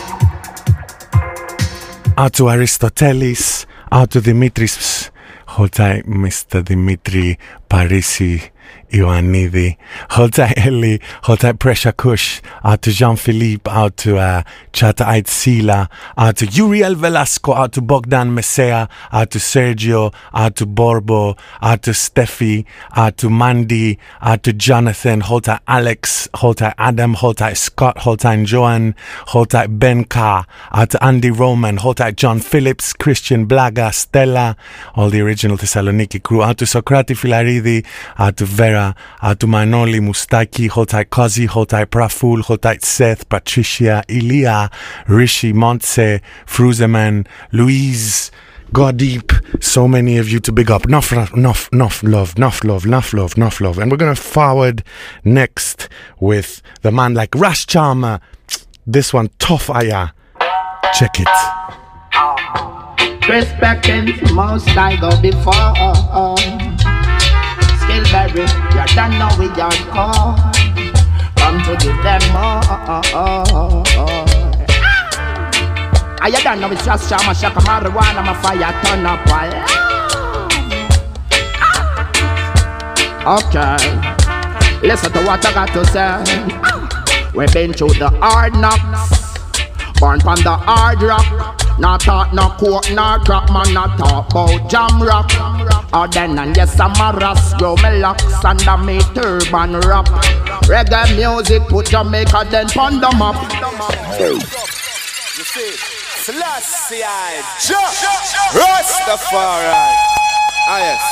Speaker 7: out to Aristotelis, out to Dimitris. Hold tight, Mister Dimitri Parisi. Iwan Nidi. Hold tight Ellie, hold tight Pressure Kush, out to Jean-Philippe, out to uh, Chata Ait Sila, out to Uriel Velasco, out to Bogdan Mesea, out to Sergio, out to Borbo, out to Steffi, out to Mandy, out to Jonathan, hold tight Alex, hold tight Adam, hold tight Scott, hold tight Joan, hold tight Ben Carr, out to Andy Roman, hold tight John Phillips, Christian Blaga, Stella, all the original Thessaloniki crew, out to Socrati Filaridi, out to Vera, out to Manoli Mustaki, hold tight Kozi, hold tight Praful, hold tight Seth, Patricia, Ilia, Rishi, Montse, Fruzeman, Louise, Godeep, so many of you to big up. Enough, enough, enough love, enough love, enough love, enough love. And we're going to forward next with the man like Rash Charmer. This one, Tough Aya. Check it.
Speaker 21: Respecting most I go before. Skillberry, you don't know we are called. Come to give them more. I don't know it's just Shama Shaka marijuana, my fire turn up. Okay, listen to what I got to say. We've been through the hard knocks, born from the hard rock. Not talk no coke, no crack, man, not talk about jam rock. Or then and yes, I'm a ras, grow me locks under me turban rap. Reggae music, put Jamaica, then pon them up.
Speaker 15: You see, Selassie, Rastafari. Ah, yes.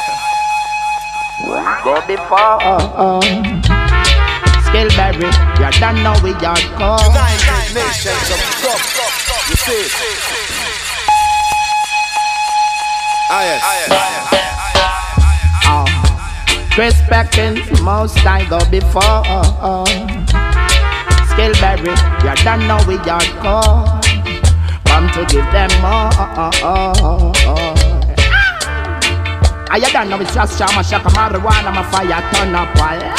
Speaker 21: Go before. Skillberry, you don't know we are called.
Speaker 15: United Nations of Dub. You see? Ah, yes.
Speaker 21: Ah, yes. Oh, respecting most I go before. Skillberry, you don't know we are called. Come to give them more. I don't know it's just Shama Shaka marijuana, my fire turn up.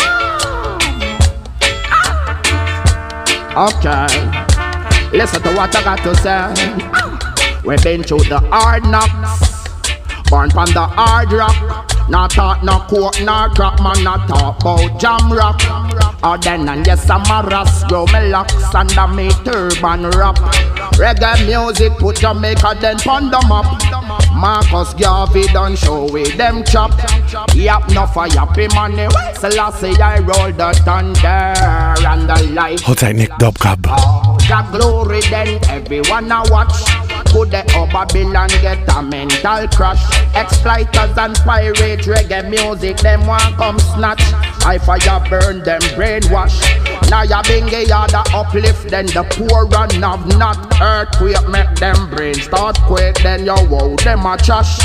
Speaker 21: Okay, listen to what I got to say. We've been through the hard knocks, born from the hard rock. Not talk no coke, no crack, man, not talk about jam rock. Or then and yes, I'm a ras, grow me locks under me turban rap. Reggae music, put Jamaica, then pon them up. Marcus Garvey done show with them chop. Yap, no for yappy money. Selassie, I roll the thunder and the light.
Speaker 7: Hold tight, Nick Dubcab.
Speaker 21: Oh, the glory, then everyone a watch. Could the up Babylon get a mental crash? Exploiters and pirate reggae music, them want come snatch. I fire burn them brainwash. Now ya bingy ya the uplift, then the poor run have not. Earthquake make them brain start quake, then yo wow them a trash.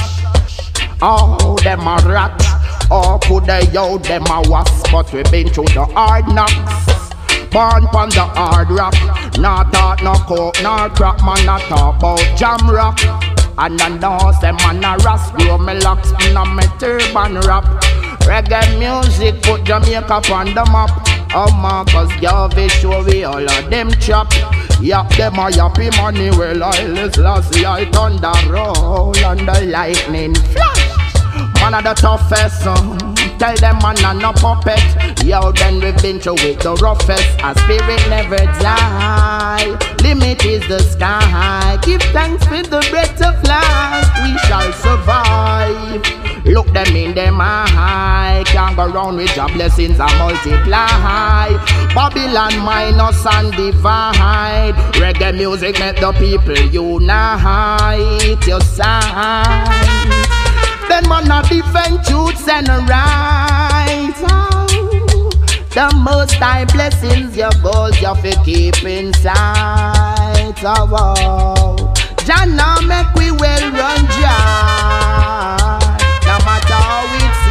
Speaker 21: Oh them a rat. Oh could they yo them a wasp, but we been through the hard knocks. Born pon the hard rock. Not talk no coke, no crack, man, not talk about jam rock. And I know them man a ras, grow me locks in a me turban rap. Reggae music put Jamaica on the map. Oh Marcus Garvey show we all of them chop. Yap them a yappy money, well I is last I thunder roll and the lightning flash. Man of the toughest son. Tell them man a no puppet. Yo, then we've been through it the roughest. A spirit never die. Limit is the sky. Give thanks for the breath of life. We shall survive. Look them in them eye. Can't go round with your blessings and multiply. Babylon minus and divide. Reggae music make the people unite. Your side. Then man a defend truths and rights. Oh, the most high blessings, your goals you fi keep inside. Oh, oh. Jah now make we well run dry. No matter how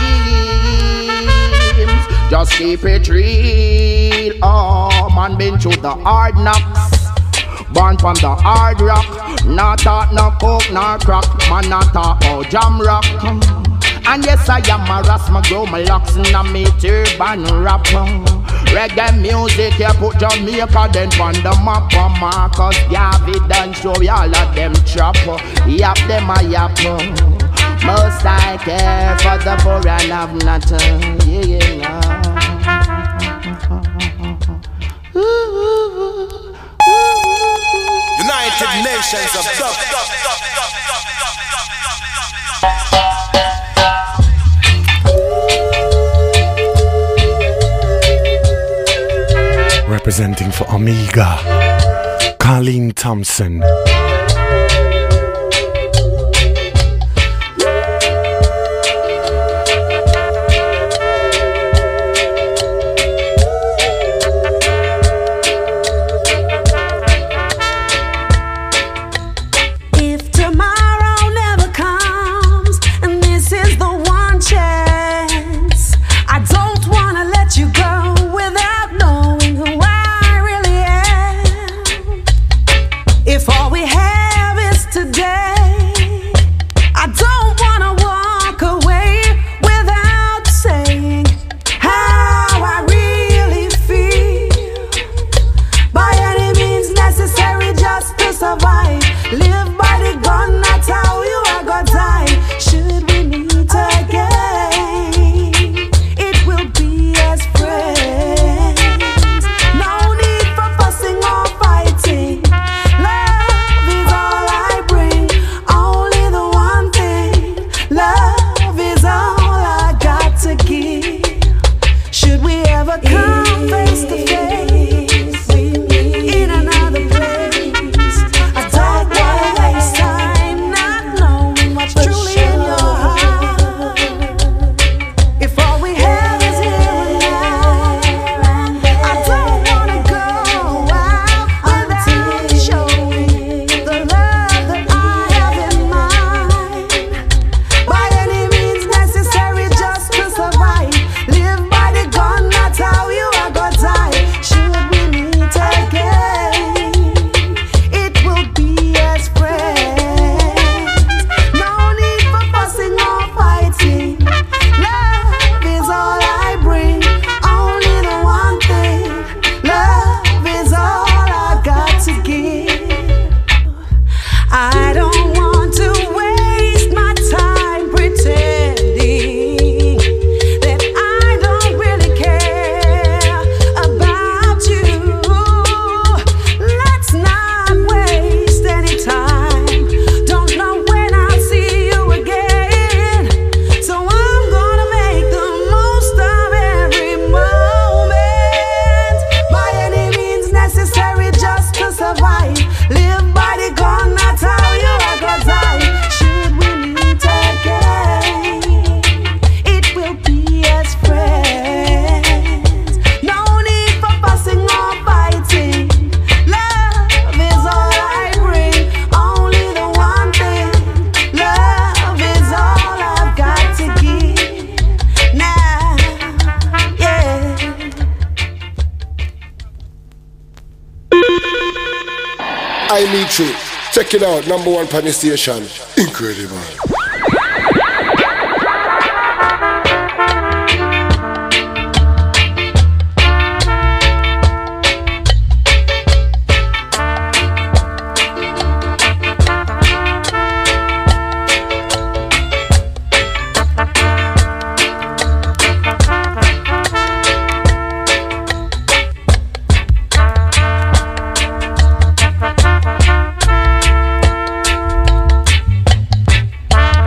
Speaker 21: it seems, just keep it real. Oh, man been through the hard knocks. Born from the hard rock. Not talk no coke, no crack. Man not talk about jam rock. And yes, I am a ras, my grow my locks in a me turban rap. Reggae music, you put Jamaica, then pon the map. Marcus Garvey done show you all of them trap. Yap them a yap. Most I care for the poor and have nothing. Yeah, yeah, no.
Speaker 15: United Nations of Dub.
Speaker 7: Representing for Omega, Colleen Thompson.
Speaker 1: Check it out, number one pan station. Incredible.
Speaker 21: Bye.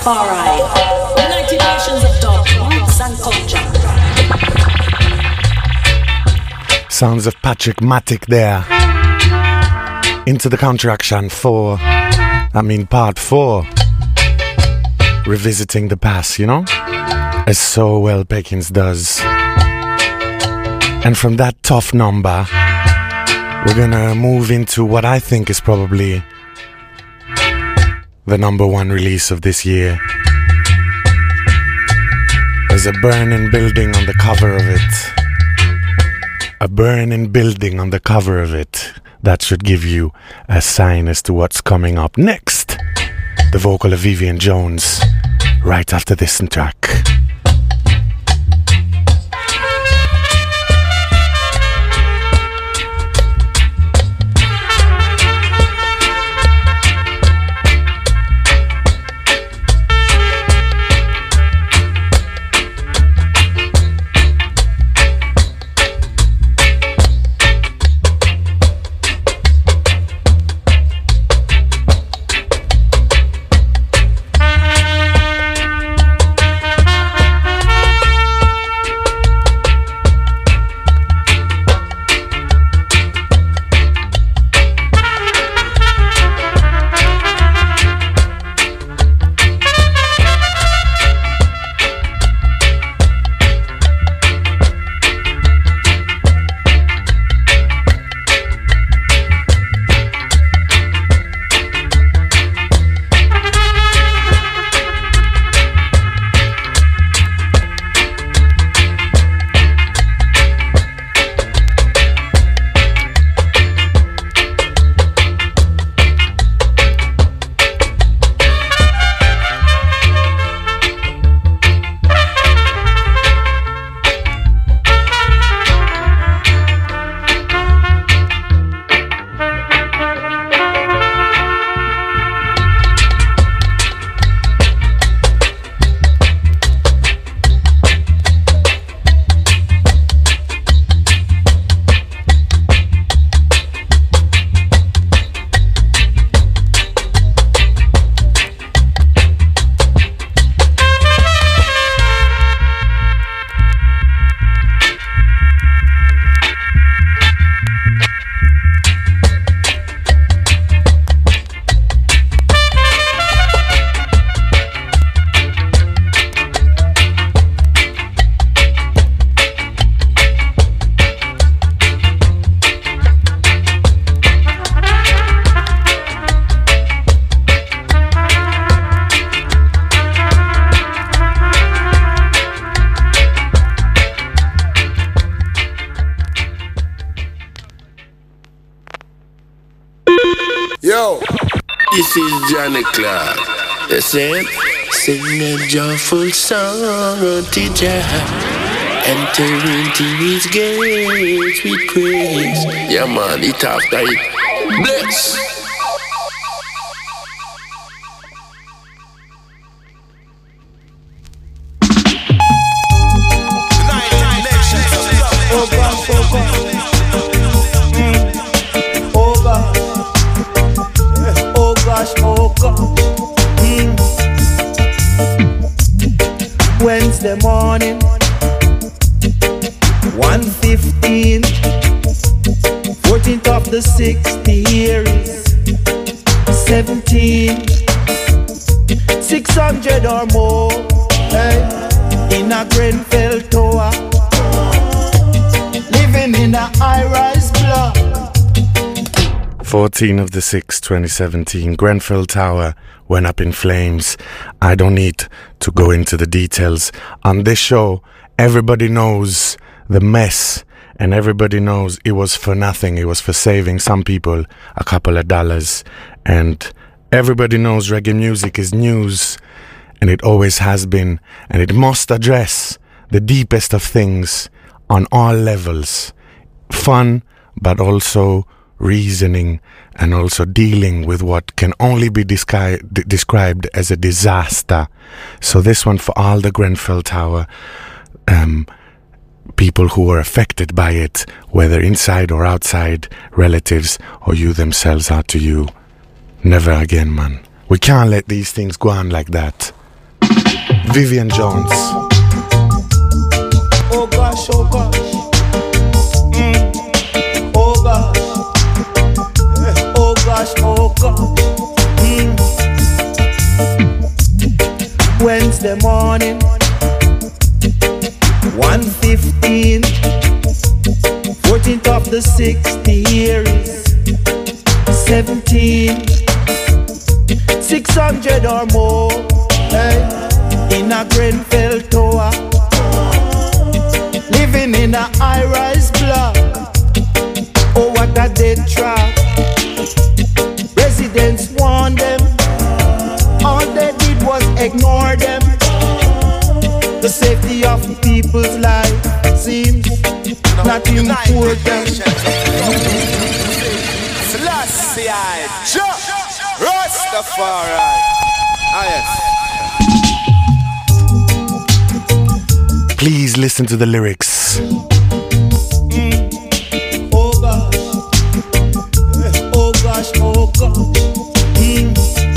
Speaker 5: Rastafari. United Nations of Dub, Roots and Culture.
Speaker 7: Sounds of Patrick Matic there. Into the Counteraction four. I mean part four. Revisiting the past, you know? As so well Peckins does. And from that tough number, we're gonna move into what I think is probably the number one release of this year. There's a burning building on the cover of it. A burning building on the cover of it. That should give you a sign as to what's coming up next. The vocal of Vivian Jones, right after this track.
Speaker 1: Yo,
Speaker 13: this is Johnny Clark. You see? Sing a joyful song unto Jah. Enter into his gates with praise. Yeah, man, it after it. Bless.
Speaker 22: Wednesday morning, one fifteen, fourteenth of the sixth year is seventeen, six hundred or more, hey, in a Grenfell Tower, living in a high-rise block.
Speaker 7: fourteen of the sixth, twenty seventeen, Grenfell Tower went up in flames. I don't need to go into the details. On this show, everybody knows the mess, and everybody knows it was for nothing. It was for saving some people a couple of dollars. And everybody knows reggae music is news, and it always has been, and it must address the deepest of things on all levels. Fun, but also reasoning, and also dealing with what can only be descri- d- described as a disaster. So this one for all the Grenfell Tower um, people who were affected by it, whether inside or outside, relatives or you themselves, are to you. Never again, man. We can't let these things go on like that. Vivian Jones.
Speaker 22: Oh gosh, oh gosh. Mm. Oh gosh. Eh, oh gosh, oh gosh. Mm. Wednesday morning, one fifteen, fourteenth of the sixth year is seventeen. Six hundred or more, hey, in a Grenfell tower, living in a high-rise block. Oh, what a dead trap. Residents warned them, all they did was ignore them. The safety of people's life seems not important.
Speaker 15: Selassie, jump, Rastafari. Ah, yes.
Speaker 7: Please listen to the lyrics.
Speaker 22: Mm. Oh gosh, eh, oh gosh, oh gosh. Mm.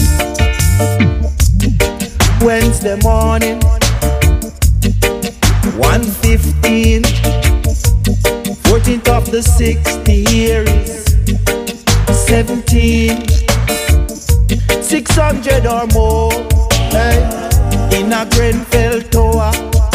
Speaker 22: Wednesday morning, one fifteen, fourteenth of the sixth year is seventeen. Six hundred or more, hey, in a Grenfell tower,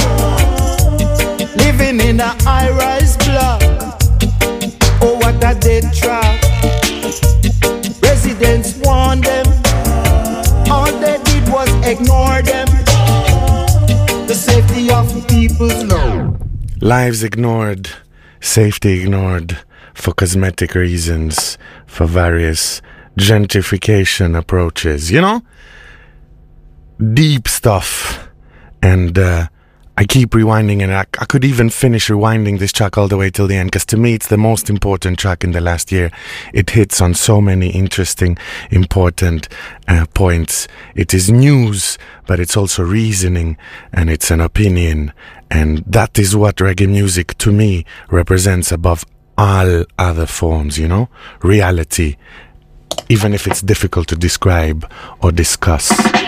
Speaker 22: living in a high-rise block. Oh, what a dead trap. Residents warned them, all they did was ignore them. The safety of people's lives.
Speaker 7: Lives ignored, safety ignored, for cosmetic reasons, for various gentrification approaches, you know? Deep stuff. And uh, I keep rewinding, and I, I could even finish rewinding this track all the way till the end, because to me it's the most important track in the last year. It hits on so many interesting, important uh, points. It is news, but it's also reasoning, and it's an opinion. And that is what reggae music, to me, represents above all other forms, you know? Reality, even if it's difficult to describe or discuss.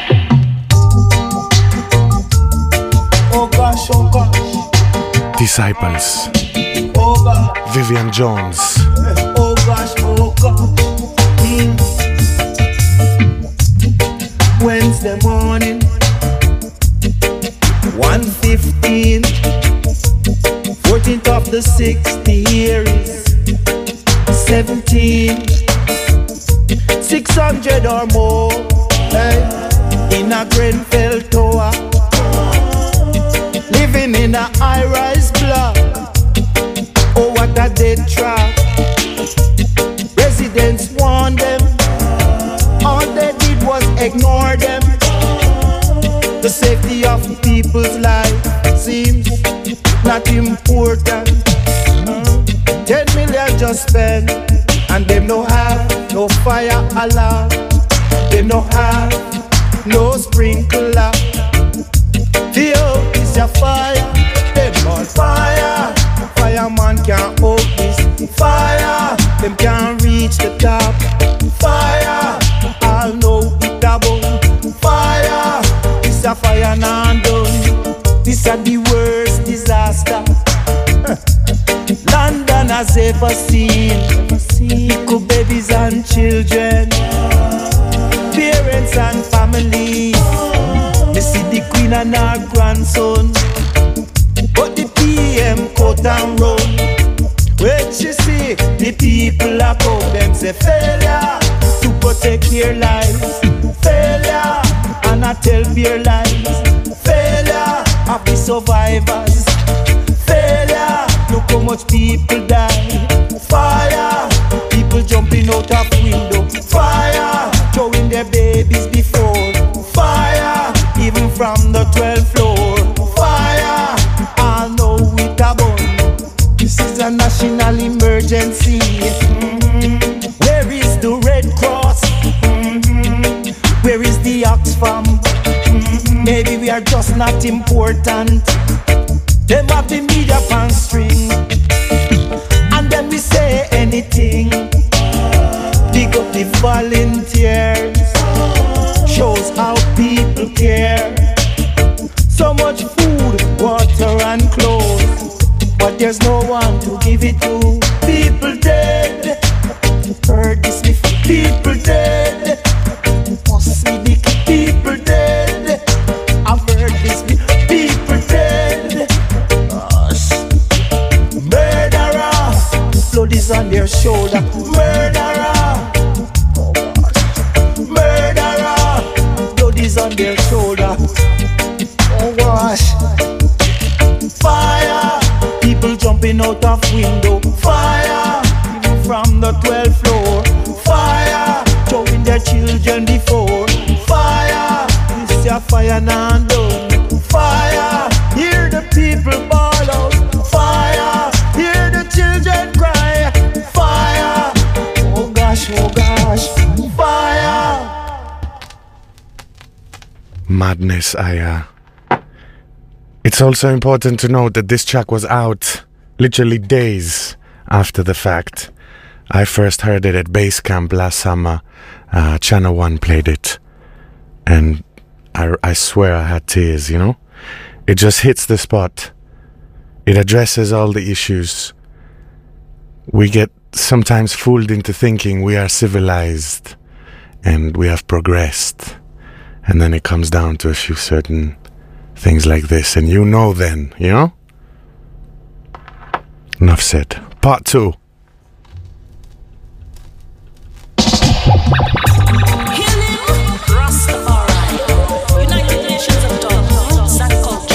Speaker 22: Oh gosh, oh gosh.
Speaker 7: Disciples.
Speaker 22: Oh gosh.
Speaker 7: Vivian Jones.
Speaker 22: Oh gosh, oh gosh. Mm. Wednesday morning, one fifteen, fourteenth of the sixth year is seventeen. Six hundred or more, hey, in a Grenfell tower, living in a high-rise block. Oh, what a dead trap. Residents warned them, all they did was ignore them. The safety of people's life seems not important. Mm. Ten million just spent, and them no have no fire alarm. Them no have no sprinkler. Feel is your fire, them on fire. Fireman can't hold this fire. Them can't reach the top. Fire, I'll know it about fire. This a fire now done. This a the worst disaster London has ever seen. Little babies and children, parents and family. Me see the queen and her grandson, but the P M cut and run. When she see the people a come, them say failure to protect their lives. Failure, and I tell their lies. Failure of the survivors. Failure, look how much people die. Fire, people jumping out of window. Fire, throwing their babies before. Fire, even from the twelfth floor. Fire, I know it a burn. This is a national emergency. Mm-hmm. Where is the Red Cross? Mm-hmm. Where is the Oxfam? Mm-hmm. Maybe we are just not important. Them have the media pan string, and then we say anything. Pick up the volunteers, shows how people care. there's no one to give it to. People dead. Heard this before. People dead. Must be the people dead. I've heard this before. People dead. Gosh. Murderer. Blood is on their shoulder. Murderer. Oh gosh. Murderer. Blood is on their shoulder. Oh gosh. Fire. People jumping out of window. Fire. Even from the twelfth floor. Fire. Throwing their children before. Fire. This your fire now done. Fire. Hear the people bawl out. Fire. Hear the children cry. Fire. Oh gosh, oh gosh. Fire.
Speaker 7: Madness, I uh It's also important to note that this track was out literally days after the fact. I first heard it at Base Camp last summer. Uh, Channel One played it, and I, I swear I had tears, you know? It just hits the spot. It addresses all the issues. We get sometimes fooled into thinking we are civilized and we have progressed, and then it comes down to a few certain things like this, and you know then, you know? Enough said. Part two.
Speaker 5: United Nations of Dub, Roots and Culture.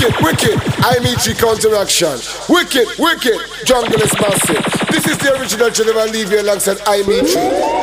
Speaker 1: Wicked, wicked, I'm Ichi Counteraction. Wicked, wicked, Jungle is massive. This is the original Geneva Leave you alongside I'm Ichi.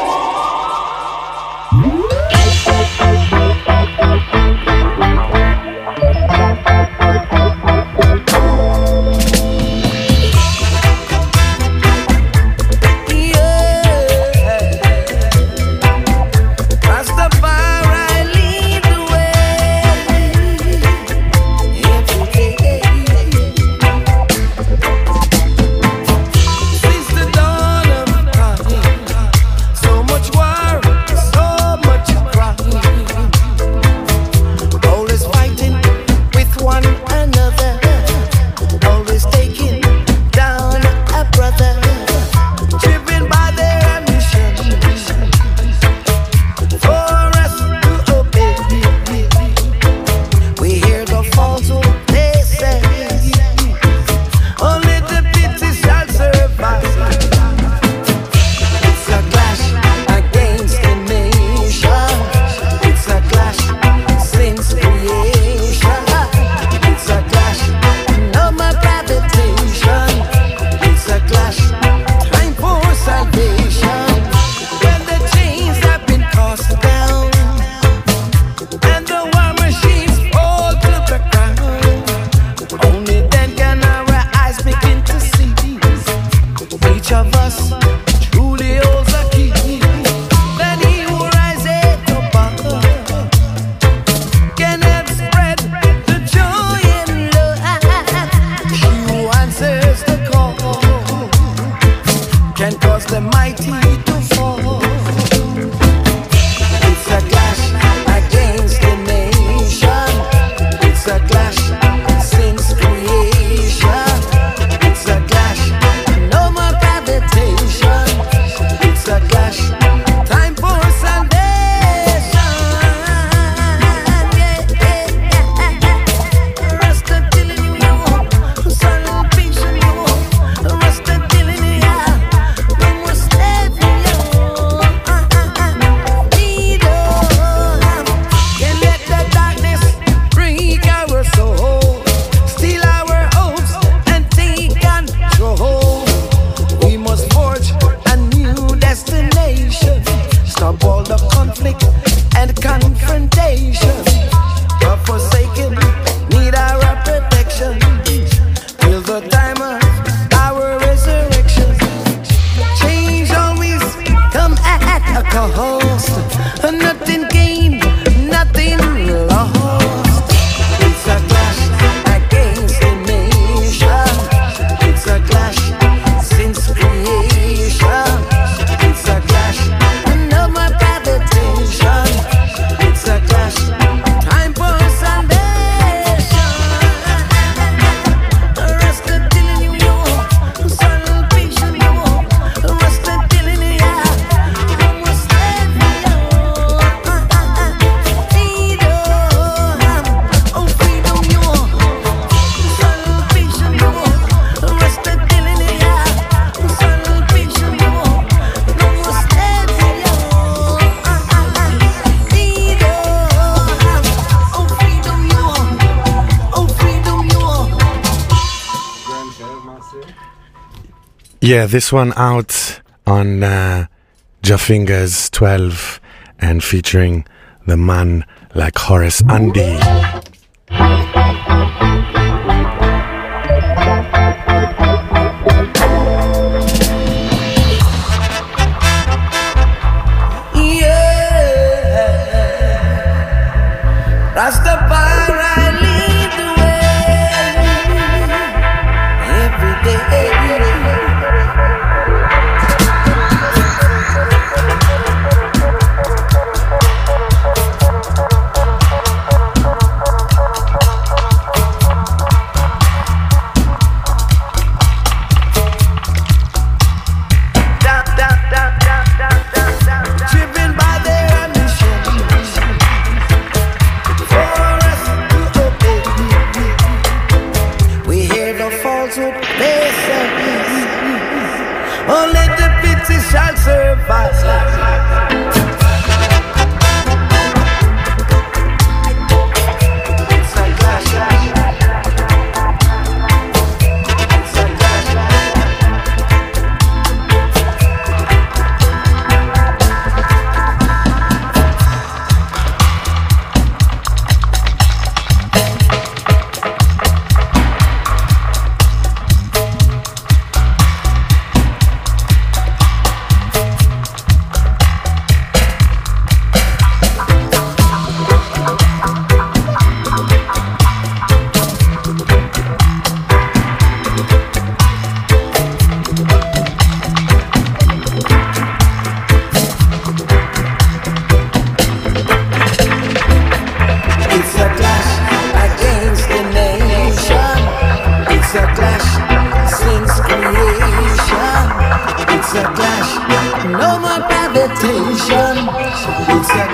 Speaker 7: Yeah, this one out on uh, Jaffinger's twelve and featuring the man like Horace Andy.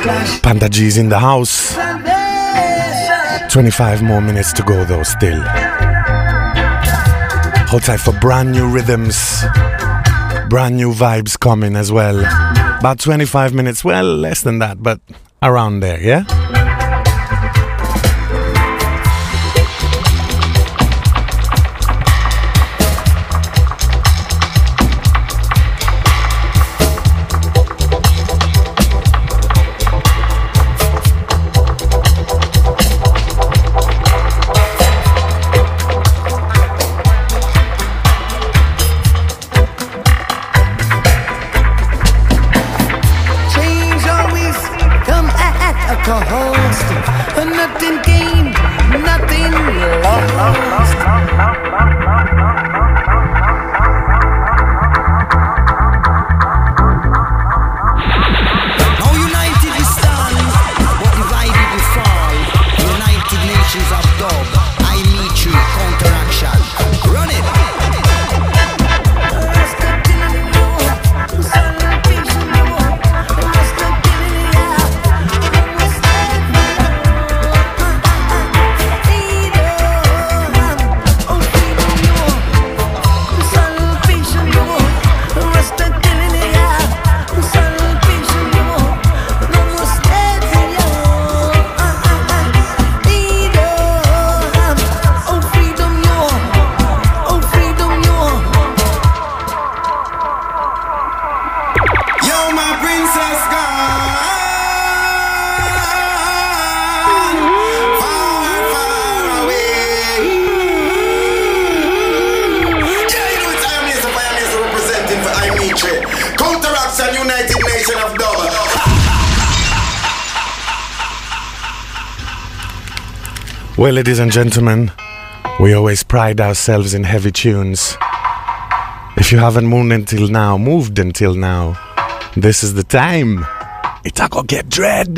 Speaker 7: Panda G's in the house. twenty-five more minutes to go though still. Hold tight for brand new rhythms. Brand new vibes coming as well. About twenty-five minutes, well, less than that, but around there, yeah? Well, ladies and gentlemen, we always pride ourselves in heavy tunes. If you haven't moved until now, moved until now, this is the time. It's a go get dread.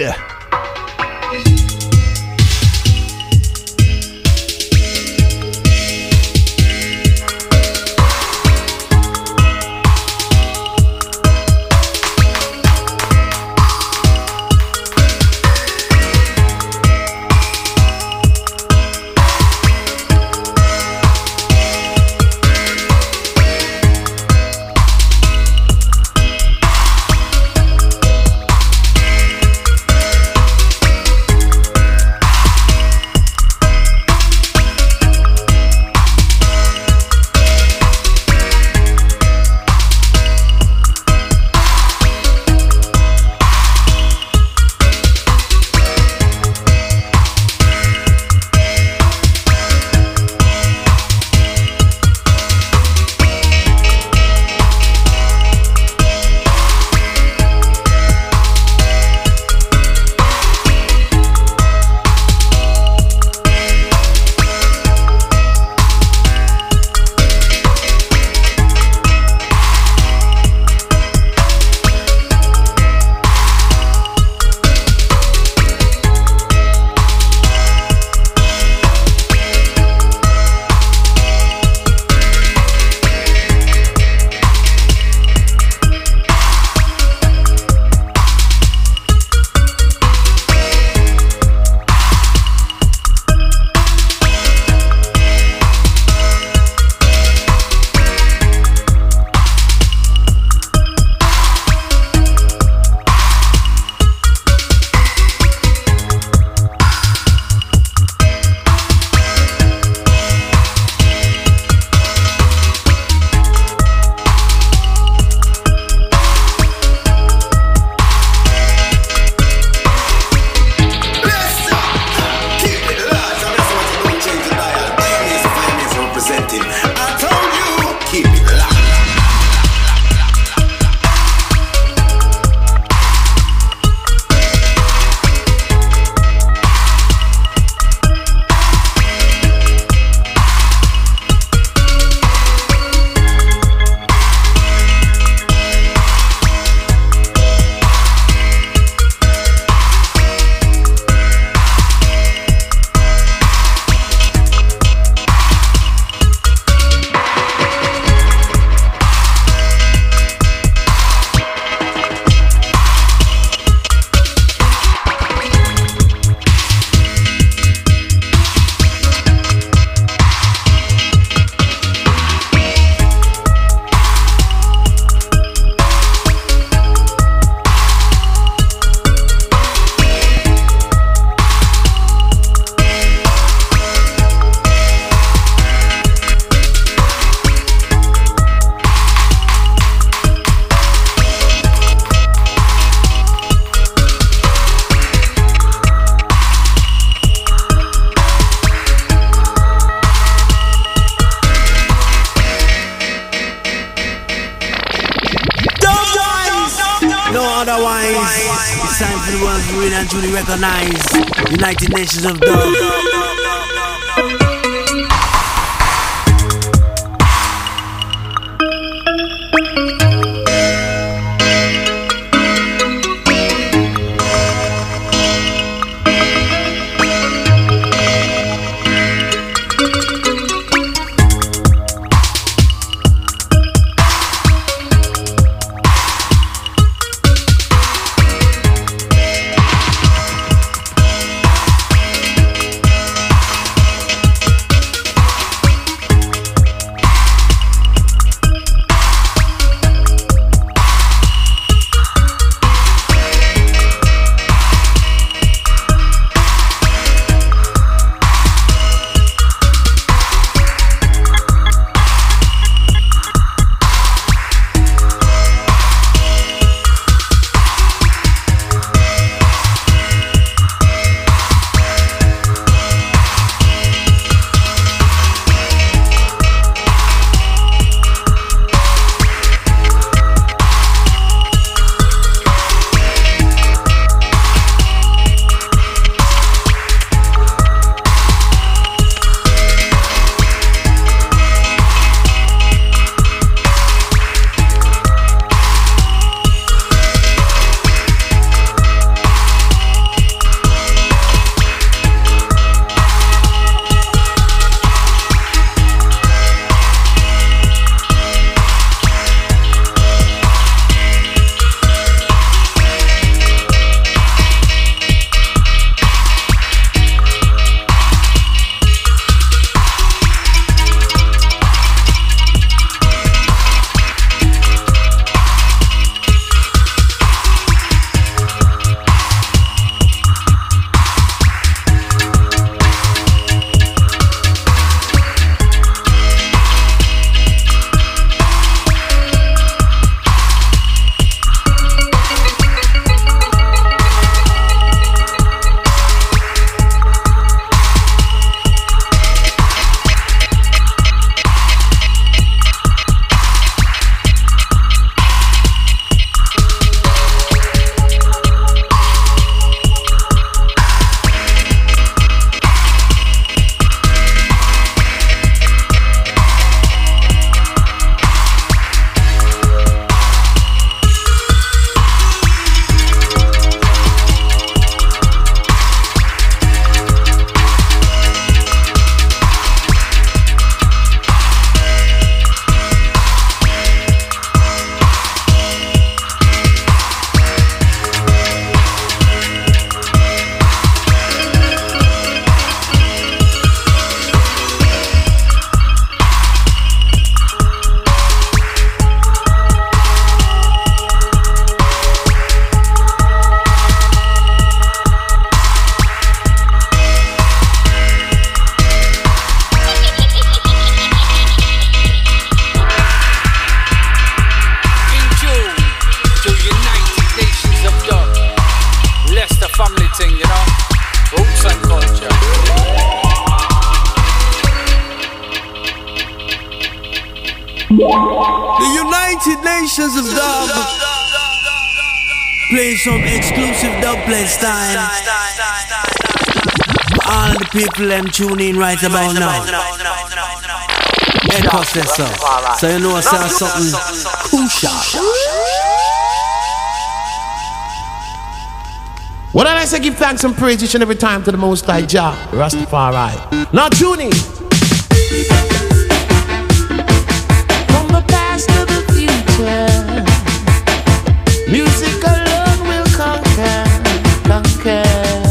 Speaker 4: otherwise. It's time for the world to really and truly recognize United Nations of Dub. The United Nations of Dub. Play some exclusive dub play style. All the people them tune in right about now. Head processor. So you know I saw something crucial.
Speaker 18: What I say, give thanks and praise each and every time to the Most High Jah, Rastafari. Now tune in.
Speaker 12: From the past to the future, music alone will conquer, conquer.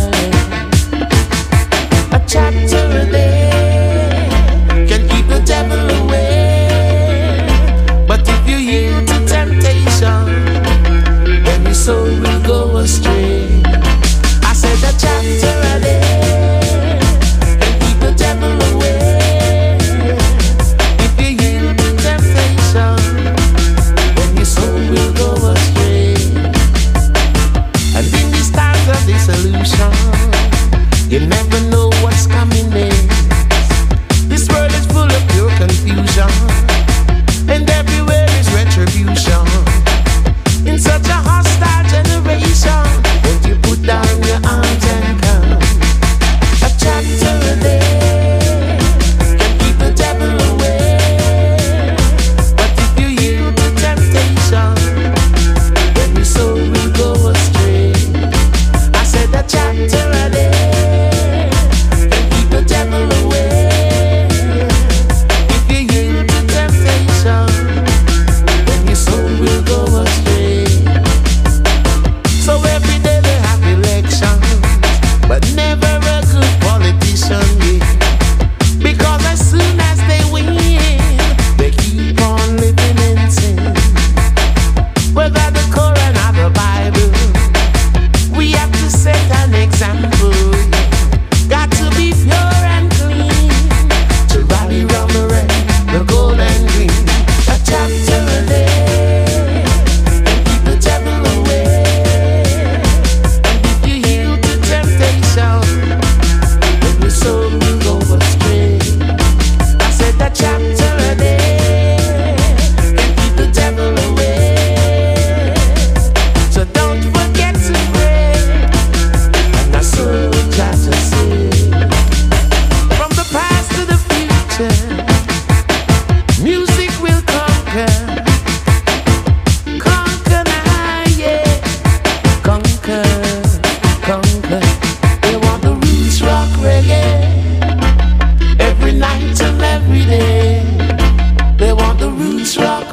Speaker 12: A chapter a day can keep the devil away, but if you yield to temptation, then your soul will go astray. I said a chapter a day can keep the devil away,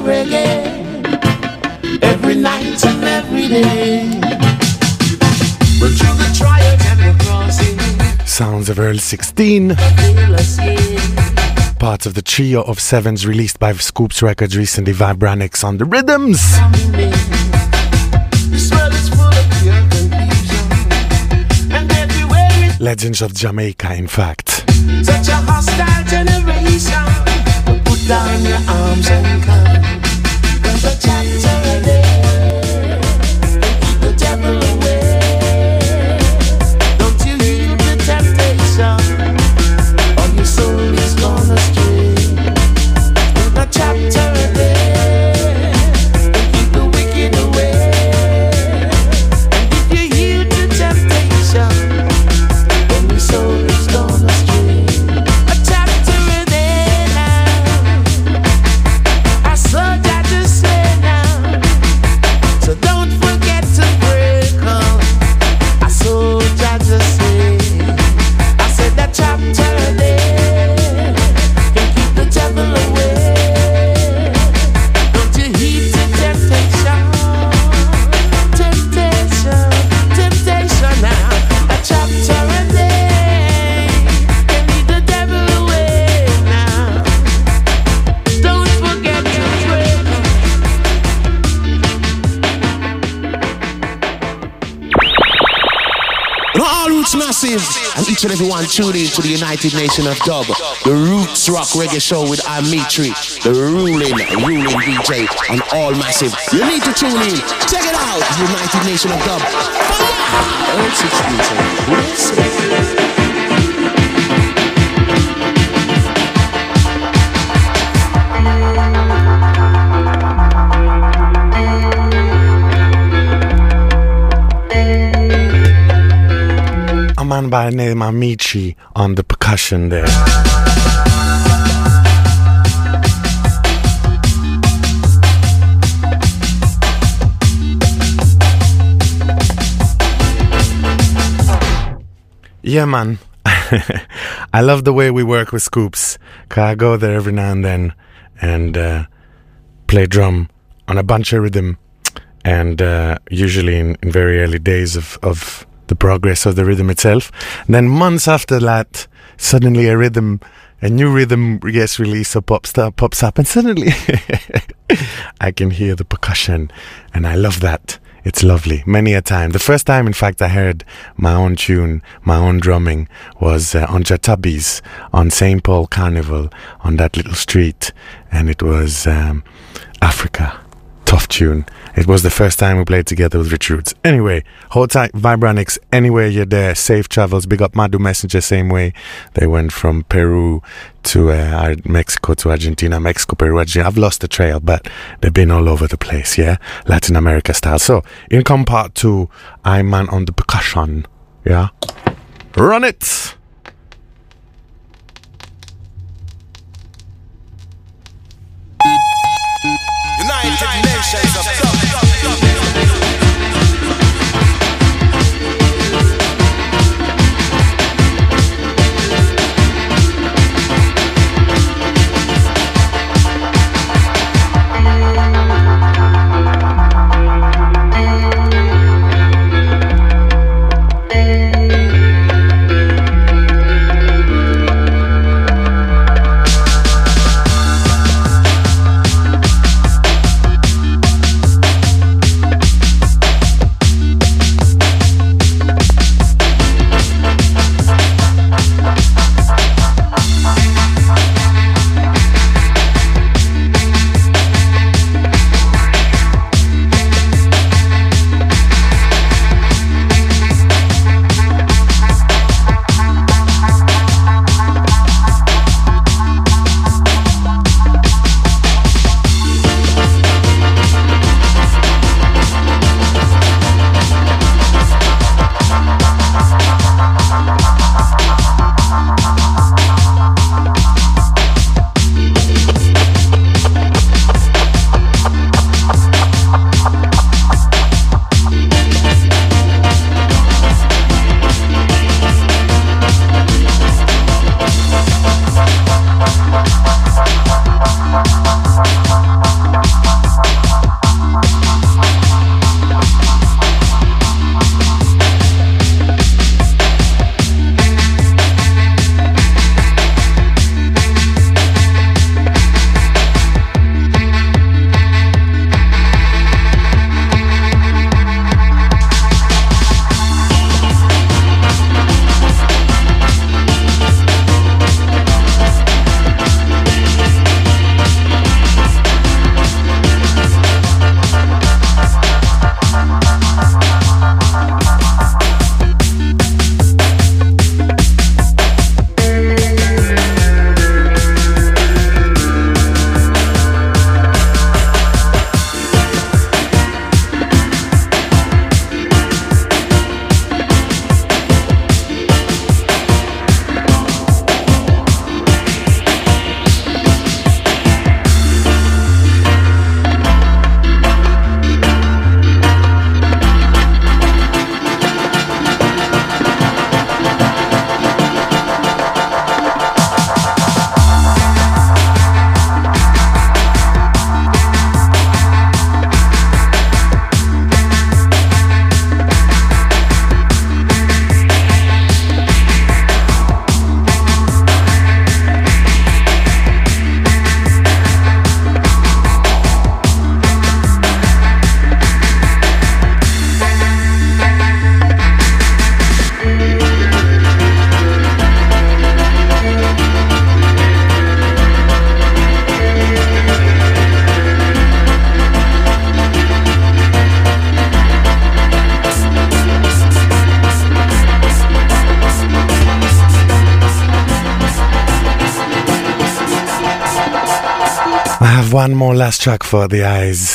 Speaker 19: reggae every night and every day. But through the trials and the crossing,
Speaker 7: sounds of Earl sixteen. Part of the trio of sevens released by Scoops Records recently, Vibranix on the rhythms. Legends of Jamaica, in fact.
Speaker 19: Such a hostile generation. Put down your arms and come. There's a chapter there. Keep the devil away. Don't you yield to temptation, or your soul is gone astray. There's a chapter there. Keep the wicked away. And if you yield to temptation, soul is gone astray. A chapter within now. I saw that to say now. So don't forget to break up. I saw that to say. I said that chapter there can keep the devil away. Don't you heed to temptation, temptation, temptation now. A chapter there.
Speaker 18: Massive, and each and every one tuned in to the United Nation of Dub, the Roots Rock Reggae Show with Amitri, the ruling, ruling D J on All Massive. You need to tune in. Check it out, United Nation of Dub.
Speaker 7: A man by the name of Amici on the percussion there. Yeah, man. I love the way we work with Scoops. Cause I go there every now and then and uh, play drum on a bunch of rhythm, and uh, usually in, in very early days of, of the progress of the rhythm itself. And then months after that, suddenly a rhythm, a new rhythm gets released or pops up, pops up, and suddenly I can hear the percussion, and I love that. It's lovely. Many a time. The first time, in fact, I heard my own tune, my own drumming, was uh, on Jatabi's, on Saint Paul Carnival, on that little street, and it was um, Africa. Tough tune. It was the first time we played together with Rich Roots. Anyway, hold tight, Vibranix. Anywhere you're there, safe travels. Big up Madu Messenger, same way. They went from Peru to uh, Mexico to Argentina, Mexico, Peru, Argentina. I've lost the trail, but they've been all over the place, yeah? Latin America style. So, in come part two, I'm man on the percussion, yeah? Run it!
Speaker 15: United Nations of Dub.
Speaker 7: I have one more last track for the eyes.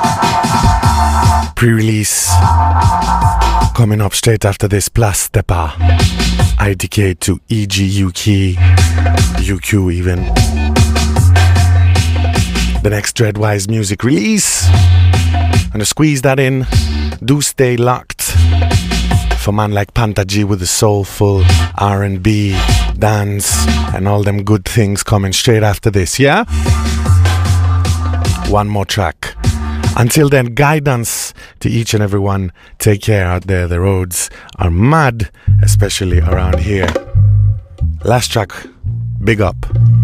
Speaker 7: Pre-release coming up straight after this, Plus Stepper, I D K to E G U K, U Q even. The next Dreadwise music release. I'm gonna squeeze that in. Do stay locked for man like Panta G with the soulful R and B, dance, and all them good things coming straight after this, yeah? One more track. Until then, guidance to each and every one. Take care out there. The roads are mad, especially around here. Last track, big up.